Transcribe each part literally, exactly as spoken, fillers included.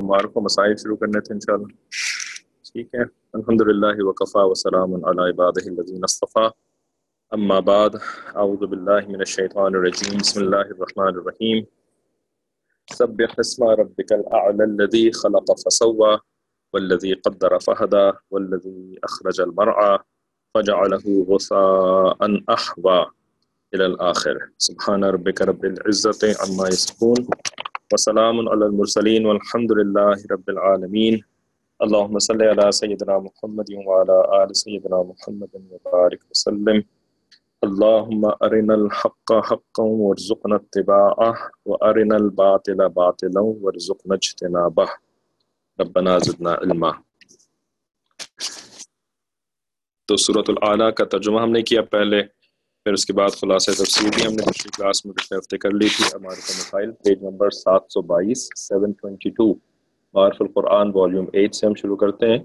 معارف و مسائل شروع کرنے تھے انشاءاللہ. ٹھیک ہے. الحمدللہ وکفا وسلام علی عبادہ الذین اصطفیٰ. اما بعد اعوذ باللہ من الشیطان الرجیم. بسم اللہ الرحمن الرحیم. سبح اسم ربک الاعلی الذی خلق فسوى والذی قدر فہدى والذی اخرج المرعى فجعله غثاء احوى الى الاخر. سبحان ربک رب العزۃ عما یصفون وسلام علی المرسلین والحمد للہ رب العالمین. اللہم صلی علی سیدنا محمد وعلی آل سیدنا محمد وبارک وسلم. اللہم ارنا الحق حقا وارزقنا اتباعہ وارنا الباطل باطلا وارزقنا اجتنابہ. ربنا زدنا علما. تو سورۃ الاعلیٰ کا ترجمہ ہم نے کیا پہلے، پھر اس کے بعد خلاصہ تفسیر بھی ہم نے پچھلی کلاس میں پچھلے ہفتے کر لی تھی. معارف المسائل پیج نمبر سات سو بائیس سیون ٹوینٹی ٹو معارف القرآن والیوم ایٹ سے ہم شروع کرتے ہیں.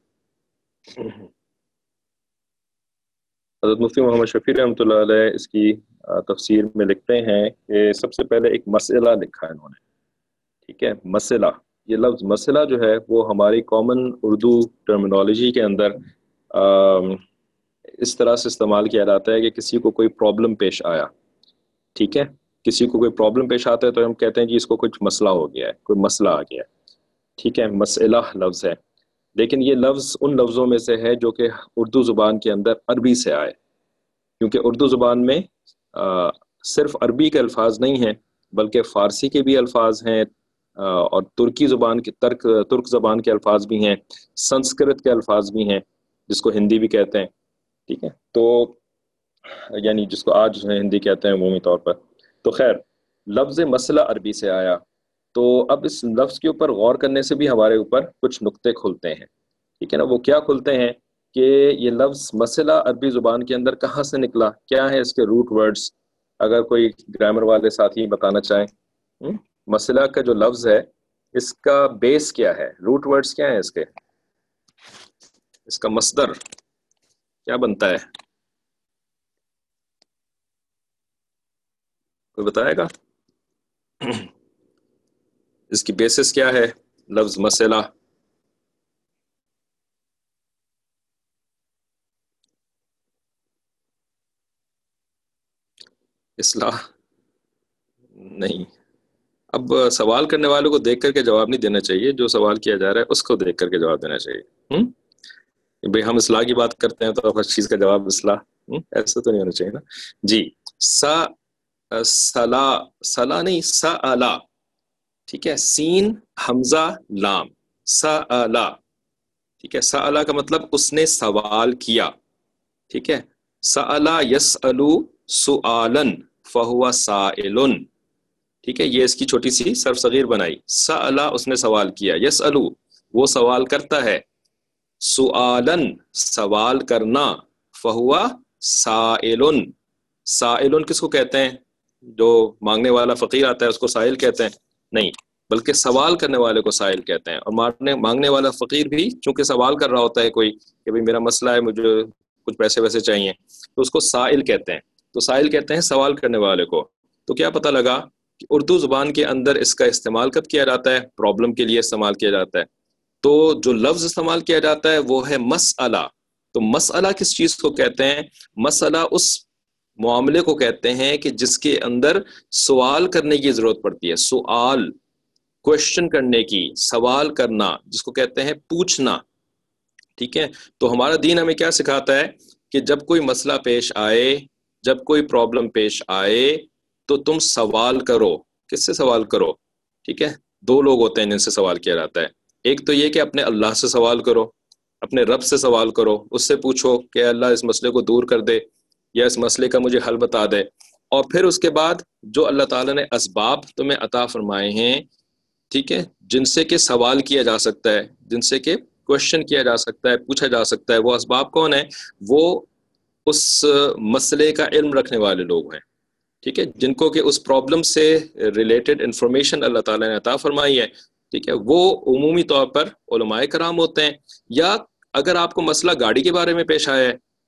حضرت مفتی محمد شفیع رحمۃ اللہ علیہ اس کی تفسیر میں لکھتے ہیں کہ سب سے پہلے ایک مسئلہ لکھا ہے انہوں نے. ٹھیک ہے. مسئلہ، یہ لفظ مسئلہ جو ہے وہ ہماری کامن اردو ٹرمینالوجی کے اندر اس طرح سے استعمال کیا جاتا ہے کہ کسی کو کوئی پرابلم پیش آیا. ٹھیک ہے. کسی کو کوئی پرابلم پیش آتا ہے تو ہم کہتے ہیں جی اس کو کچھ مسئلہ ہو گیا ہے، کوئی مسئلہ آ گیا ہے. ٹھیک ہے. مسئلہ لفظ ہے، لیکن یہ لفظ ان لفظوں میں سے ہے جو کہ اردو زبان کے اندر عربی سے آئے، کیونکہ اردو زبان میں آ, صرف عربی کے الفاظ نہیں ہیں بلکہ فارسی کے بھی الفاظ ہیں اور ترکی زبان کے ترک ترک زبان کے الفاظ بھی ہیں، سنسکرت کے الفاظ بھی ہیں جس کو ہندی بھی کہتے ہیں. ٹھیک ہے. تو یعنی جس کو آج ہندی کہتے ہیں عمومی طور پر. تو خیر، لفظ مسئلہ عربی سے آیا، تو اب اس لفظ کے اوپر غور کرنے سے بھی ہمارے اوپر کچھ نقطے کھلتے ہیں. ٹھیک ہے نا. وہ کیا کھلتے ہیں کہ یہ لفظ مسئلہ عربی زبان کے اندر کہاں سے نکلا، کیا ہے اس کے روٹ ورڈز. اگر کوئی گرامر والے ساتھی بتانا چاہیں، مسئلہ کا جو لفظ ہے اس کا بیس کیا ہے، روٹ ورڈز کیا ہیں اس کے، اس کا مصدر کیا بنتا ہے، کوئی بتائے گا؟ اس کی بیسس کیا ہے لفظ مسئلہ؟ اصلاح نہیں. اب سوال کرنے والوں کو دیکھ کر کے جواب نہیں دینا چاہیے، جو سوال کیا جا رہا ہے اس کو دیکھ کر کے جواب دینا چاہیے. ہم بھئی ہم اصلاح کی بات کرتے ہیں تو ہر چیز کا جواب اصلاح، ایسا تو نہیں ہونا چاہیے نا. جی. سا سلا سلا نہیں سا الا. ٹھیک ہے. سین حمزہ لام سا الا. ٹھیک ہے. سا الا کا مطلب اس نے سوال کیا. ٹھیک ہے. سألا یسألو سؤالن فہو سائلن. ٹھیک ہے. یہ اس کی چھوٹی سی صرف صغیر بنائی. سألا اس نے سوال کیا، یسألو وہ سوال کرتا ہے، سؤالن سوال کرنا، فہو سائلن. سائلن کس کو کہتے ہیں؟ جو مانگنے والا فقیر آتا ہے اس کو سائل کہتے ہیں؟ نہیں، بلکہ سوال کرنے والے کو سائل کہتے ہیں. اور مانگنے مانگنے والا فقیر بھی چونکہ سوال کر رہا ہوتا ہے کوئی کہ بھئی میرا مسئلہ ہے، مجھے کچھ پیسے ویسے چاہیے، تو اس کو سائل کہتے ہیں. تو سائل کہتے ہیں سوال کرنے والے کو. تو کیا پتہ لگا کہ اردو زبان کے اندر اس کا استعمال کب کیا جاتا ہے؟ پرابلم کے لیے استعمال کیا جاتا ہے. تو جو لفظ استعمال کیا جاتا ہے وہ ہے مسئلہ. تو مسئلہ کس چیز کو کہتے ہیں؟ مسئلہ اس معاملے کو کہتے ہیں کہ جس کے اندر سوال کرنے کی ضرورت پڑتی ہے. سوال، کوشچن کرنے کی، سوال کرنا، جس کو کہتے ہیں پوچھنا. ٹھیک ہے. تو ہمارا دین ہمیں کیا سکھاتا ہے کہ جب کوئی مسئلہ پیش آئے، جب کوئی پرابلم پیش آئے تو تم سوال کرو. کس سے سوال کرو؟ ٹھیک ہے. دو لوگ ہوتے ہیں جن سے سوال کیا جاتا ہے. ایک تو یہ کہ اپنے اللہ سے سوال کرو، اپنے رب سے سوال کرو، اس سے پوچھو کہ اللہ اس مسئلے کو دور کر دے یا اس مسئلے کا مجھے حل بتا دے. اور پھر اس کے بعد جو اللہ تعالیٰ نے اسباب تمہیں عطا فرمائے ہیں، ٹھیک ہے، جن سے کہ سوال کیا جا سکتا ہے، جن سے کہ کوشچن کیا جا سکتا ہے، پوچھا جا سکتا ہے، وہ اسباب کون ہیں؟ وہ اس مسئلے کا علم رکھنے والے لوگ ہیں. ٹھیک ہے. جن کو کہ اس پرابلم سے ریلیٹڈ انفارمیشن اللہ تعالیٰ نے عطا فرمائی ہے. ٹھیک ہے. وہ عمومی طور پر علماء کرام ہوتے ہیں. یا اگر آپ کو مسئلہ گاڑی کے بارے میں پیش آیا ہے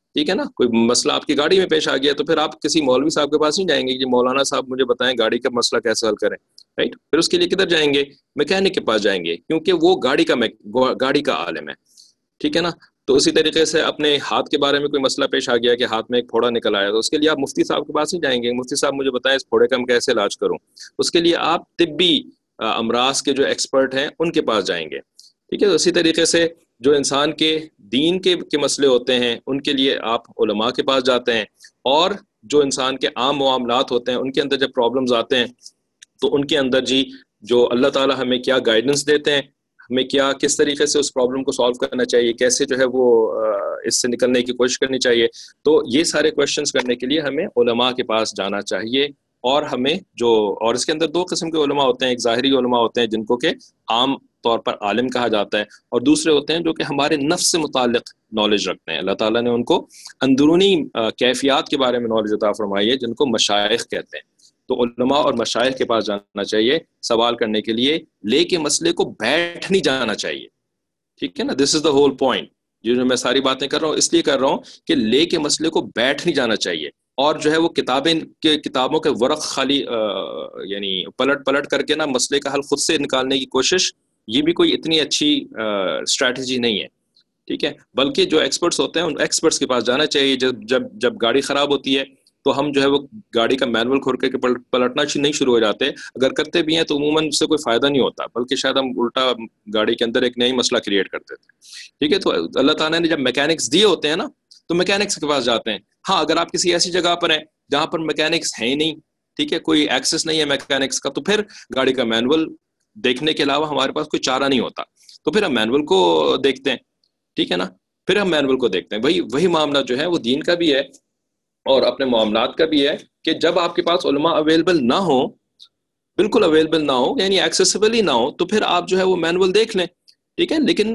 ٹھیک ہے نا. کوئی مسئلہ آپ کی گاڑی میں پیش آ گیا تو پھر آپ کسی مولوی صاحب کے پاس نہیں جائیں گے کہ مولانا صاحب مجھے بتائیں گاڑی کا مسئلہ کیسے حل کریں, رائٹ. پھر اس کے لیے کدھر جائیں گے؟ میکینک کے پاس جائیں گے, کیونکہ وہ گاڑی کا گاڑی کا عالم ہے, ٹھیک ہے نا. تو اسی طریقے سے اپنے ہاتھ کے بارے میں کوئی مسئلہ پیش آ گیا کہ ہاتھ میں ایک پھوڑا نکل آیا, تو اس کے لیے آپ مفتی صاحب کے پاس نہیں جائیں گے, مفتی صاحب مجھے بتائیں اس پھوڑے کا میں کیسے علاج کروں. اس کے لیے آپ طبی امراض کے جو ایکسپرٹ ہیں ان کے پاس جائیں گے, ٹھیک ہے. تو اسی طریقے سے جو انسان کے دین کے کے مسئلے ہوتے ہیں ان کے لیے آپ علماء کے پاس جاتے ہیں, اور جو انسان کے عام معاملات ہوتے ہیں ان کے اندر جب پرابلمز آتے ہیں تو ان کے اندر جی جو اللہ تعالیٰ ہمیں کیا گائیڈنس دیتے ہیں, ہمیں کیا کس طریقے سے اس پرابلم کو سالو کرنا چاہیے, کیسے جو ہے وہ اس سے نکلنے کی کوشش کرنی چاہیے. تو یہ سارے کویشچنز کرنے کے لیے ہمیں علماء کے پاس جانا چاہیے. اور ہمیں جو اور اس کے اندر دو قسم کے علماء ہوتے ہیں, ایک ظاہری علماء ہوتے ہیں جن کو کہ عام طور پر عالم کہا جاتا ہے, اور دوسرے ہوتے ہیں جو کہ ہمارے نفس سے متعلق نالج رکھتے ہیں. اللہ تعالیٰ نے ان کو اندرونی کیفیات کے بارے میں نالج عطا فرمائی ہے جن کو مشائخ کہتے ہیں. تو علماء اور مشائخ کے پاس جانا چاہیے سوال کرنے کے لیے, لے کے مسئلے کو بیٹھ نہیں جانا چاہیے, ٹھیک ہے نا. This is the whole point. جو میں ساری باتیں کر رہا ہوں اس لیے کر رہا ہوں کہ لے کے مسئلے کو بیٹھ نہیں جانا چاہیے, اور جو ہے وہ کتابیں کے کتابوں کے ورق خالی آ, یعنی پلٹ پلٹ کر کے نا مسئلے کا حل خود سے نکالنے کی کوشش, یہ بھی کوئی اتنی اچھی اسٹریٹجی نہیں ہے, ٹھیک ہے. بلکہ جو ایکسپرٹس ہوتے ہیں ان ایکسپرٹس کے پاس جانا چاہیے. جب جب جب گاڑی خراب ہوتی ہے تو ہم جو ہے وہ گاڑی کا مینول کھول کے پلٹنا نہیں شروع ہو جاتے, اگر کرتے بھی ہیں تو عموماً اس سے کوئی فائدہ نہیں ہوتا, بلکہ شاید ہم الٹا گاڑی کے اندر ایک نئی مسئلہ کریٹ کرتے تھے, ٹھیک ہے. تو اللہ تعالیٰ نے جب میکینکس دیے ہوتے ہیں نا تو میکینکس کے پاس جاتے ہیں. ہاں اگر آپ کسی ایسی جگہ پر ہیں جہاں پر میکینکس ہیں ہی نہیں, ٹھیک ہے, کوئی ایکسس نہیں ہے میکینکس کا, تو پھر گاڑی کا مینول دیکھنے کے علاوہ ہمارے پاس کوئی چارہ نہیں ہوتا, تو پھر ہم مینول کو دیکھتے ہیں, ٹھیک ہے نا. پھر ہم مینول کو دیکھتے ہیں. وہی وہی معاملہ جو ہے وہ دین کا بھی ہے اور اپنے معاملات کا بھی ہے, کہ جب آپ کے پاس علماء اویلیبل نہ ہو, بالکل اویلیبل نہ ہو, یعنی ایکسیسیبل ہی نہ ہو, تو پھر آپ جو ہے وہ مینول دیکھ لیں, ٹھیک ہے. لیکن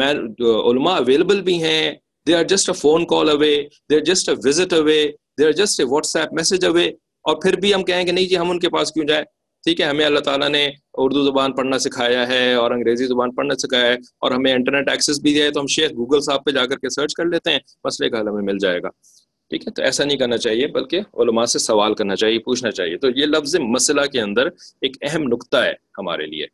علماء اویلیبل بھی ہیں, they are just a phone call away, they are just a visit away, they are just a WhatsApp message away, اور پھر بھی ہم کہیں کہ نہیں جی ہم ان کے پاس کیوں جائیں, ٹھیک ہے. ہمیں اللہ تعالیٰ نے اردو زبان پڑھنا سکھایا ہے اور انگریزی زبان پڑھنا سکھایا ہے, اور ہمیں انٹرنیٹ ایکسیس بھی دیا ہے, تو ہم شیخ گوگل صاحب پہ جا کر کے سرچ کر لیتے ہیں, مسئلے کا حل ہمیں مل جائے گا, ٹھیک ہے. تو ایسا نہیں کرنا چاہیے, بلکہ علماء سے سوال کرنا چاہیے, پوچھنا چاہیے. تو یہ لفظ مسئلہ کے اندر ایک اہم نقطہ ہے ہمارے لیے.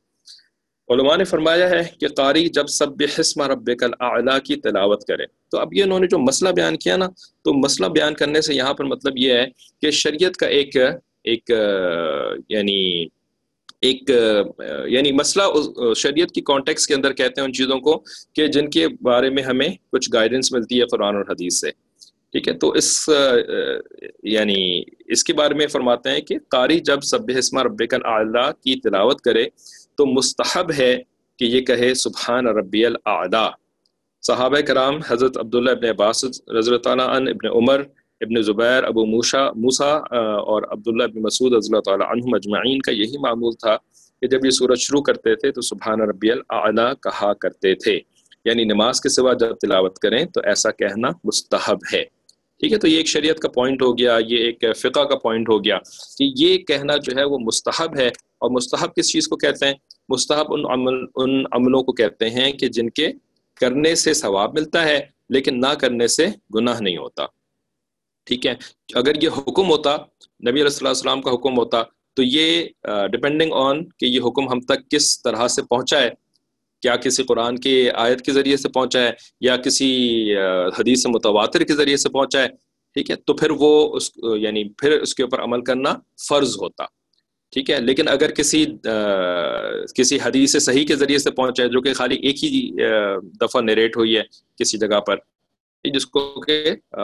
علماء نے فرمایا ہے کہ قاری جب سبح اسم ربک الاعلی کی تلاوت کرے, تو اب یہ انہوں نے جو مسئلہ بیان کیا نا, تو مسئلہ بیان کرنے سے یہاں پر مطلب یہ ہے کہ شریعت کا ایک ایک یعنی ایک یعنی مسئلہ شریعت کی کانٹیکس کے اندر کہتے ہیں ان چیزوں کو کہ جن کے بارے میں ہمیں کچھ گائیڈنس ملتی ہے قرآن اور حدیث سے, ٹھیک ہے. تو اس یعنی اس کے بارے میں فرماتے ہیں کہ قاری جب سبح اسم ربک الاعلی کی تلاوت کرے تو مستحب ہے کہ یہ کہے سبحان ربی الاعلی. صحابہ کرام حضرت عبداللہ ابن عباس رضی اللہ تعالیٰ عنہ, ابن عمر, ابن زبیر, ابو موسیٰ موسیٰ اور عبداللہ ابن مسعود رضی اللہ تعالیٰ عنہم اجمعین کا یہی معمول تھا کہ جب یہ سورت شروع کرتے تھے تو سبحان ربی الاعلی کہا کرتے تھے, یعنی نماز کے سوا جب تلاوت کریں تو ایسا کہنا مستحب ہے, ٹھیک ہے. تو یہ ایک شریعت کا پوائنٹ ہو گیا, یہ ایک فقہ کا پوائنٹ ہو گیا کہ یہ کہنا جو ہے وہ مستحب ہے. اور مستحب کس چیز کو کہتے ہیں؟ مستحب ان عمل ان عملوں کو کہتے ہیں کہ جن کے کرنے سے ثواب ملتا ہے لیکن نہ کرنے سے گناہ نہیں ہوتا, ٹھیک ہے. اگر یہ حکم ہوتا, نبی علیہ الصلوۃ والسلام کا حکم ہوتا, تو یہ ڈپینڈنگ آن کہ یہ حکم ہم تک کس طرح سے پہنچا ہے, کیا کسی قرآن کی آیت کے ذریعے سے پہنچا ہے یا کسی حدیث متواتر کے ذریعے سے پہنچا ہے, ٹھیک ہے, تو پھر وہ اس یعنی پھر اس کے اوپر عمل کرنا فرض ہوتا, ٹھیک ہے. لیکن اگر کسی کسی حدیث صحیح کے ذریعے سے پہنچا ہے جو کہ خالی ایک ہی دفعہ نریٹ ہوئی ہے کسی جگہ پر, جس کو کہ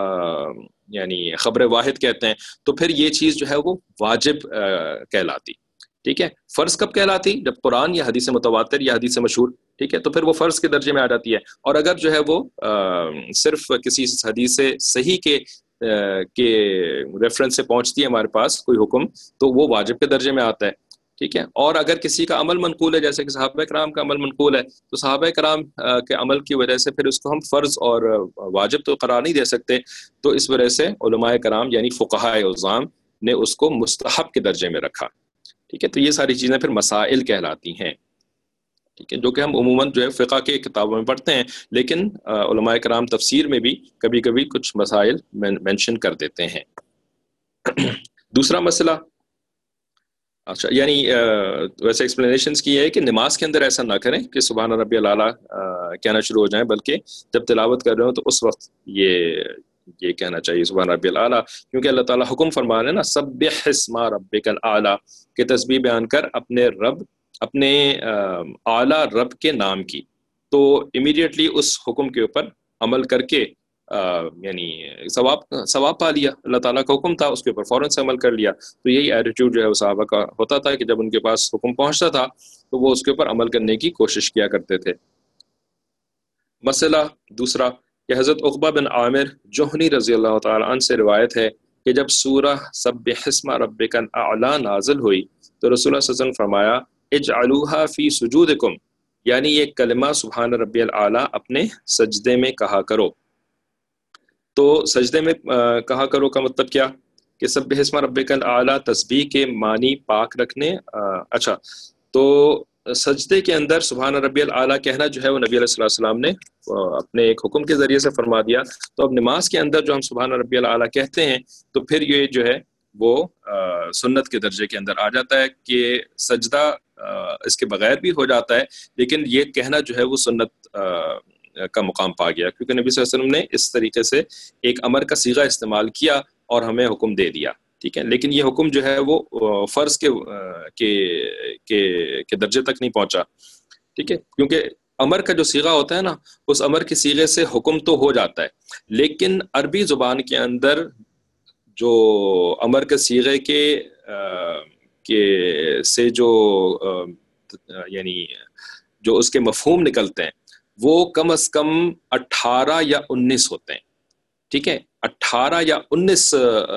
یعنی خبر واحد کہتے ہیں, تو پھر یہ چیز جو ہے وہ واجب کہلاتی, ٹھیک ہے. فرض کب کہلاتی؟ جب قرآن یا حدیث متواتر یا حدیث مشہور, ٹھیک ہے, تو پھر وہ فرض کے درجے میں آ جاتی ہے. اور اگر جو ہے وہ صرف کسی حدیث صحیح کے کے ریفرنس سے پہنچتی ہے ہمارے پاس کوئی حکم, تو وہ واجب کے درجے میں آتا ہے, ٹھیک ہے. اور اگر کسی کا عمل منقول ہے, جیسے کہ صحابہ کرام کا عمل منقول ہے, تو صحابہ کرام کے عمل کی وجہ سے پھر اس کو ہم فرض اور واجب تو قرار نہیں دے سکتے, تو اس وجہ سے علماء کرام یعنی فقہائے عظام نے اس کو مستحب کے درجے میں رکھا, ٹھیک ہے. تو یہ ساری چیزیں پھر مسائل کہلاتی ہیں, ٹھیک ہے، جو کہ ہم عموماً جو ہے فقہ کے کتابوں میں پڑھتے ہیں، لیکن علماء کرام تفسیر میں بھی کبھی کبھی کچھ مسائل مینشن کر دیتے ہیں۔ دوسرا مسئلہ، اچھا یعنی ویسے ایکسپلینیشنز کی ہے کہ نماز کے اندر ایسا نہ کریں کہ سبحان ربی الاعلیٰ کہنا شروع ہو جائیں، بلکہ جب تلاوت کر رہے ہو تو اس وقت یہ یہ کہنا چاہیے سبحان ربی الاعلیٰ، کیونکہ اللہ تعالیٰ حکم فرما رہے ہیں نا سبح اسم ربک الاعلیٰ، کہ تسبیح بیان کر اپنے رب اپنے اعلیٰ رب کے نام کی، تو امیڈیٹلی اس حکم کے اوپر عمل کر کے یعنی ثواب ثواب پا لیا، اللہ تعالیٰ کا حکم تھا اس کے اوپر فوراً سے عمل کر لیا۔ تو یہی ایٹیٹیوڈ جو ہے وہ صحابہ کا ہوتا تھا کہ جب ان کے پاس حکم پہنچتا تھا تو وہ اس کے اوپر عمل کرنے کی کوشش کیا کرتے تھے۔ مسئلہ دوسرا کہ حضرت عقبہ بن عامر جوہنی رضی اللہ تعالیٰ عنہ سے روایت ہے کہ جب سورہ سبح اسم ربک الاعلیٰ نازل ہوئی تو رسول اللہ صلی اللہ علیہ وسلم فرمایا اجعلوها فی سجودکم، یعنی یہ کلمہ سبحان ربی الاعلیٰ اپنے سجدے میں کہا کرو۔ تو سجدے میں کہا کرو کا مطلب کیا کہ سبح اسم ربک الاعلیٰ تسبیح کے معنی پاک رکھنے، اچھا تو سجدے کے اندر سبحان ربی الاعلیٰ کہنا جو ہے وہ نبی علیہ السلام نے اپنے ایک حکم کے ذریعے سے فرما دیا۔ تو اب نماز کے اندر جو ہم سبحان ربی الاعلیٰ کہتے ہیں تو پھر یہ جو ہے وہ سنت کے درجے کے اندر آ جاتا ہے کہ سجدہ اس کے بغیر بھی ہو جاتا ہے، لیکن یہ کہنا جو ہے وہ سنت کا مقام پا گیا، کیونکہ نبی صلی اللہ علیہ وسلم نے اس طریقے سے ایک امر کا صیغہ استعمال کیا اور ہمیں حکم دے دیا، ٹھیک ہے، لیکن یہ حکم جو ہے وہ فرض کے کے درجے تک نہیں پہنچا، ٹھیک ہے، کیونکہ امر کا جو صیغہ ہوتا ہے نا اس امر کے صیغے سے حکم تو ہو جاتا ہے، لیکن عربی زبان کے اندر جو امر کے صیغے کے کے سے جو یعنی جو اس کے مفہوم نکلتے ہیں وہ کم از کم اٹھارہ یا انیس ہوتے ہیں، ٹھیک ہے، اٹھارہ یا انیس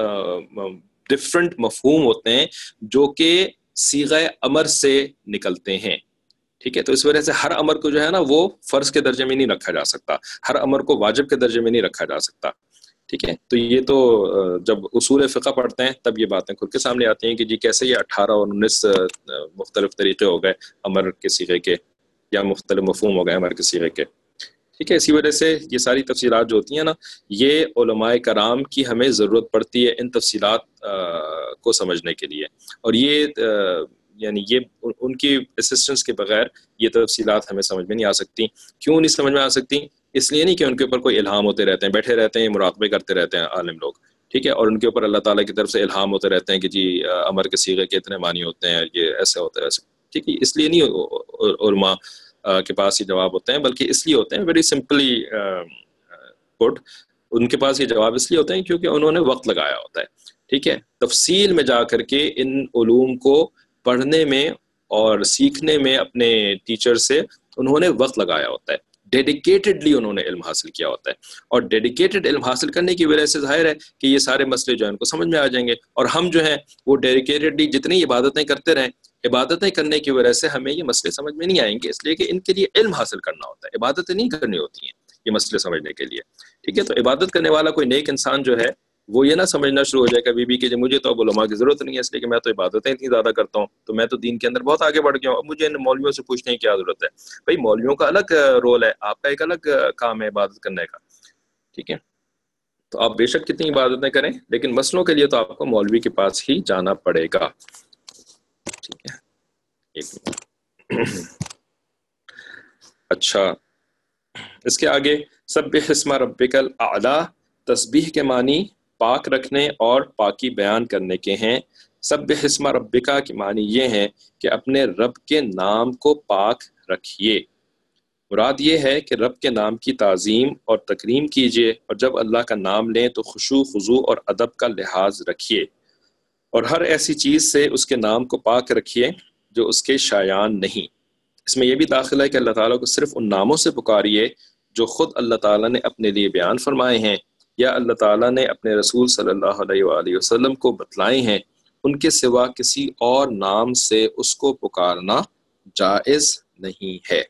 ڈفرنٹ مفہوم ہوتے ہیں جو کہ صیغہ امر سے نکلتے ہیں، ٹھیک ہے، تو اس وجہ سے ہر امر کو جو ہے نا وہ فرض کے درجے میں نہیں رکھا جا سکتا، ہر امر کو واجب کے درجے میں نہیں رکھا جا سکتا، ٹھیک ہے، تو یہ تو جب اصول فقہ پڑھتے ہیں تب یہ باتیں کھل کے سامنے آتی ہیں کہ جی کیسے یہ اٹھارہ اور انیس مختلف طریقے ہو گئے امر کے صیغے کے، یا مختلف مفہوم ہو گئے امر کے صیغے کے، ٹھیک ہے، اسی وجہ سے یہ ساری تفصیلات جو ہوتی ہیں نا یہ علماء کرام کی ہمیں ضرورت پڑتی ہے ان تفصیلات کو سمجھنے کے لیے، اور یہ یعنی یہ ان کی اسسٹنس کے بغیر یہ تفصیلات ہمیں سمجھ میں نہیں آ سکتی۔ کیوں نہیں سمجھ میں آ سکتی؟ اس لیے نہیں کہ ان کے اوپر کوئی الہام ہوتے رہتے ہیں، بیٹھے رہتے ہیں مراقبے کرتے رہتے ہیں عالم لوگ، ٹھیک ہے، اور ان کے اوپر اللہ تعالیٰ کی طرف سے الہام ہوتے رہتے ہیں کہ جی امر کے صیغے کے اتنے معنی ہوتے ہیں، یہ ایسے ہوتا ہے ایسے، ٹھیک ہے، اس لیے نہیں علماء کے پاس یہ جواب ہوتے ہیں، بلکہ اس لیے ہوتے ہیں ویری سمپلی پٹ، ان کے پاس یہ جواب اس لیے ہوتے ہیں کیونکہ انہوں نے وقت لگایا ہوتا ہے، ٹھیک ہے، تفصیل میں جا کر کے ان علوم کو پڑھنے میں اور سیکھنے میں اپنے ٹیچر سے انہوں نے وقت لگایا ہوتا ہے، ڈیڈیکیٹڈلی انہوں نے علم حاصل کیا ہوتا ہے، اور ڈیڈیکیٹڈ علم حاصل کرنے کی وجہ سے ظاہر ہے کہ یہ سارے مسئلے جو ہیں ان کو سمجھ میں آ جائیں گے، اور ہم جو ہیں وہ ڈیڈیکیٹڈلی جتنی عبادتیں کرتے رہیں، عبادتیں کرنے کی وجہ سے ہمیں یہ مسئلے سمجھ میں نہیں آئیں گے، اس لیے کہ ان کے لیے علم حاصل کرنا ہوتا ہے، عبادتیں نہیں کرنی ہوتی ہیں یہ مسئلے سمجھنے کے لیے، ٹھیک ہے، تو عبادت کرنے والا کوئی نیک انسان جو ہے وہ یہ نہ سمجھنا شروع ہو جائے کبھی بھی کہ مجھے تو اب علماء کی ضرورت نہیں ہے، اس لیے کہ میں تو عبادتیں اتنی زیادہ کرتا ہوں، تو میں تو دین کے اندر بہت آگے بڑھ گیا ہوں، اب مجھے ان مولویوں سے پوچھنے کی کیا ضرورت ہے؟ بھائی مولویوں کا الگ رول ہے، آپ کا ایک الگ کام ہے عبادت کرنے کا، ٹھیک ہے، تو آپ بے شک کتنی عبادتیں کریں لیکن مسئلوں کے لیے تو آپ کو مولوی کے پاس ہی جانا پڑے گا، ٹھیک ہے، ایک اچھا اس کے آگے سبح اسم ربک الاعلیٰ تسبیح کے معنی پاک رکھنے اور پاکی بیان کرنے کے ہیں، سبح اسم ربک کے معنی یہ ہیں کہ اپنے رب کے نام کو پاک رکھیے، مراد یہ ہے کہ رب کے نام کی تعظیم اور تکریم کیجیے، اور جب اللہ کا نام لیں تو خشوع خضوع اور ادب کا لحاظ رکھیے، اور ہر ایسی چیز سے اس کے نام کو پاک رکھیے جو اس کے شایان نہیں۔ اس میں یہ بھی داخل ہے کہ اللہ تعالیٰ کو صرف ان ناموں سے پکاریے جو خود اللہ تعالیٰ نے اپنے لیے بیان فرمائے ہیں یا اللہ تعالیٰ نے اپنے رسول صلی اللہ علیہ وآلہ وسلم کو بتلائے ہیں، ان کے سوا کسی اور نام سے اس کو پکارنا جائز نہیں ہے،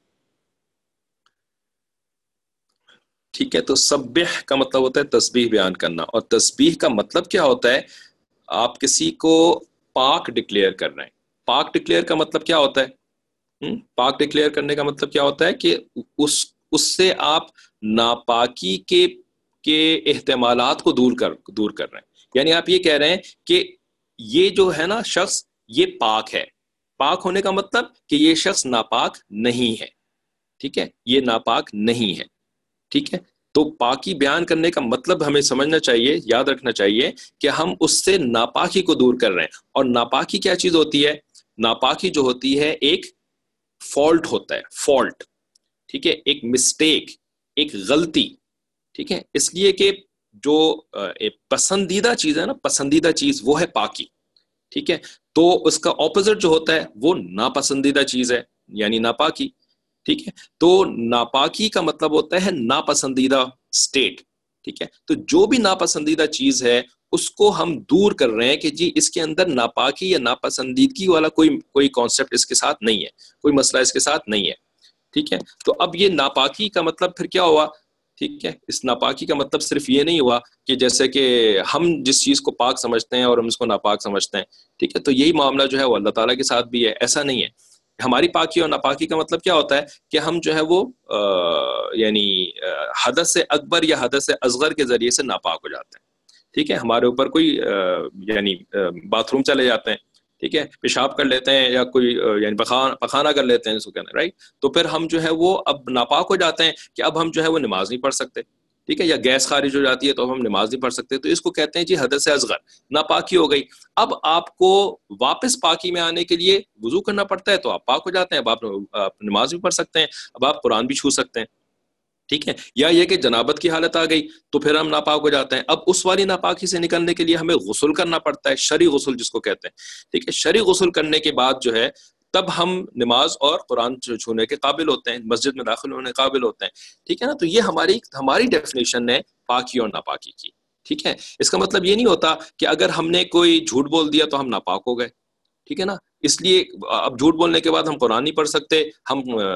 ٹھیک ہے، تو سبح کا مطلب ہوتا ہے تسبیح بیان کرنا، اور تسبیح کا مطلب کیا ہوتا ہے؟ آپ کسی کو پاک ڈکلیئر کر رہے ہیں، پاک ڈکلیئر کا مطلب کیا ہوتا ہے؟ پاک ڈکلیئر کرنے کا مطلب کیا ہوتا ہے کہ اس اس سے آپ ناپاکی کے کے احتمالات کو دور کر دور کر رہے ہیں. یعنی آپ یہ کہہ رہے ہیں کہ یہ جو ہے نا شخص یہ پاک ہے. پاک ہونے کا مطلب کہ یہ شخص ناپاک نہیں ہے. ٹھیک ہے, یہ ناپاک نہیں ہے. ٹھیک ہے, تو پاکی بیان کرنے کا مطلب ہمیں سمجھنا چاہیے, یاد رکھنا چاہیے کہ ہم اس سے ناپاکی کو دور کر رہے ہیں. اور ناپاکی کیا چیز ہوتی ہے؟ ناپاکی جو ہوتی ہے ایک فالٹ ہوتا ہے, فالٹ. ٹھیک ہے, ایک مسٹیک, ایک غلطی. ٹھیک ہے, اس لیے کہ جو پسندیدہ چیز ہے نا, پسندیدہ چیز وہ ہے پاکی. ٹھیک ہے, تو اس کا اپوزٹ جو ہوتا ہے وہ ناپسندیدہ چیز ہے, یعنی ناپاکی. ٹھیک ہے, تو ناپاکی کا مطلب ہوتا ہے ناپسندیدہ سٹیٹ. ٹھیک ہے, تو جو بھی ناپسندیدہ چیز ہے اس کو ہم دور کر رہے ہیں کہ جی اس کے اندر ناپاکی یا ناپسندیدگی والا کوئی کوئی کانسیپٹ اس کے ساتھ نہیں ہے, کوئی مسئلہ اس کے ساتھ نہیں ہے. ٹھیک ہے, تو اب یہ ناپاکی کا مطلب پھر کیا ہوا؟ ٹھیک ہے, اس ناپاکی کا مطلب صرف یہ نہیں ہوا کہ جیسے کہ ہم جس چیز کو پاک سمجھتے ہیں اور ہم اس کو ناپاک سمجھتے ہیں. ٹھیک ہے, تو یہی معاملہ جو ہے وہ اللہ تعالیٰ کے ساتھ بھی ہے. ایسا نہیں ہے. ہماری پاکی اور ناپاکی کا مطلب کیا ہوتا ہے کہ ہم جو ہے وہ یعنی حدث اکبر یا حدث اصغر کے ذریعے سے ناپاک ہو جاتے ہیں. ٹھیک ہے, ہمارے اوپر کوئی یعنی باتھ روم چلے جاتے ہیں, ٹھیک ہے, پیشاب کر لیتے ہیں یا کوئی یعنی پخانہ کر لیتے ہیں, اس کو کہنا رائٹ, تو پھر ہم جو ہے وہ اب ناپاک ہو جاتے ہیں کہ اب ہم جو ہے وہ نماز نہیں پڑھ سکتے. ٹھیک ہے, یا گیس خارج ہو جاتی ہے تو ہم نماز نہیں پڑھ سکتے, تو اس کو کہتے ہیں جی حدث اصغر, ناپاکی ہو گئی. اب آپ کو واپس پاکی میں آنے کے لیے وضو کرنا پڑتا ہے تو آپ پاک ہو جاتے ہیں, اب آپ نماز بھی پڑھ سکتے ہیں, اب آپ قرآن بھی چھو سکتے ہیں. ٹھیک ہے, یا یہ کہ جنابت کی حالت آ گئی تو پھر ہم ناپاک ہو جاتے ہیں. اب اس والی ناپاکی سے نکلنے کے لیے ہمیں غسل کرنا پڑتا ہے, شرعی غسل جس کو کہتے ہیں. ٹھیک ہے, شرعی غسل کرنے کے بعد جو ہے تب ہم نماز اور قرآن چھونے کے قابل ہوتے ہیں, مسجد میں داخل ہونے کے قابل ہوتے ہیں. ٹھیک ہے نا, تو یہ ہماری ہماری ڈیفینیشن ہے پاکی اور ناپاکی کی. ٹھیک ہے, اس کا مطلب یہ نہیں ہوتا کہ اگر ہم نے کوئی جھوٹ بول دیا تو ہم ناپاک ہو گئے. ٹھیک ہے نا, اس لیے اب جھوٹ بولنے کے بعد ہم قرآن نہیں پڑھ سکتے, ہم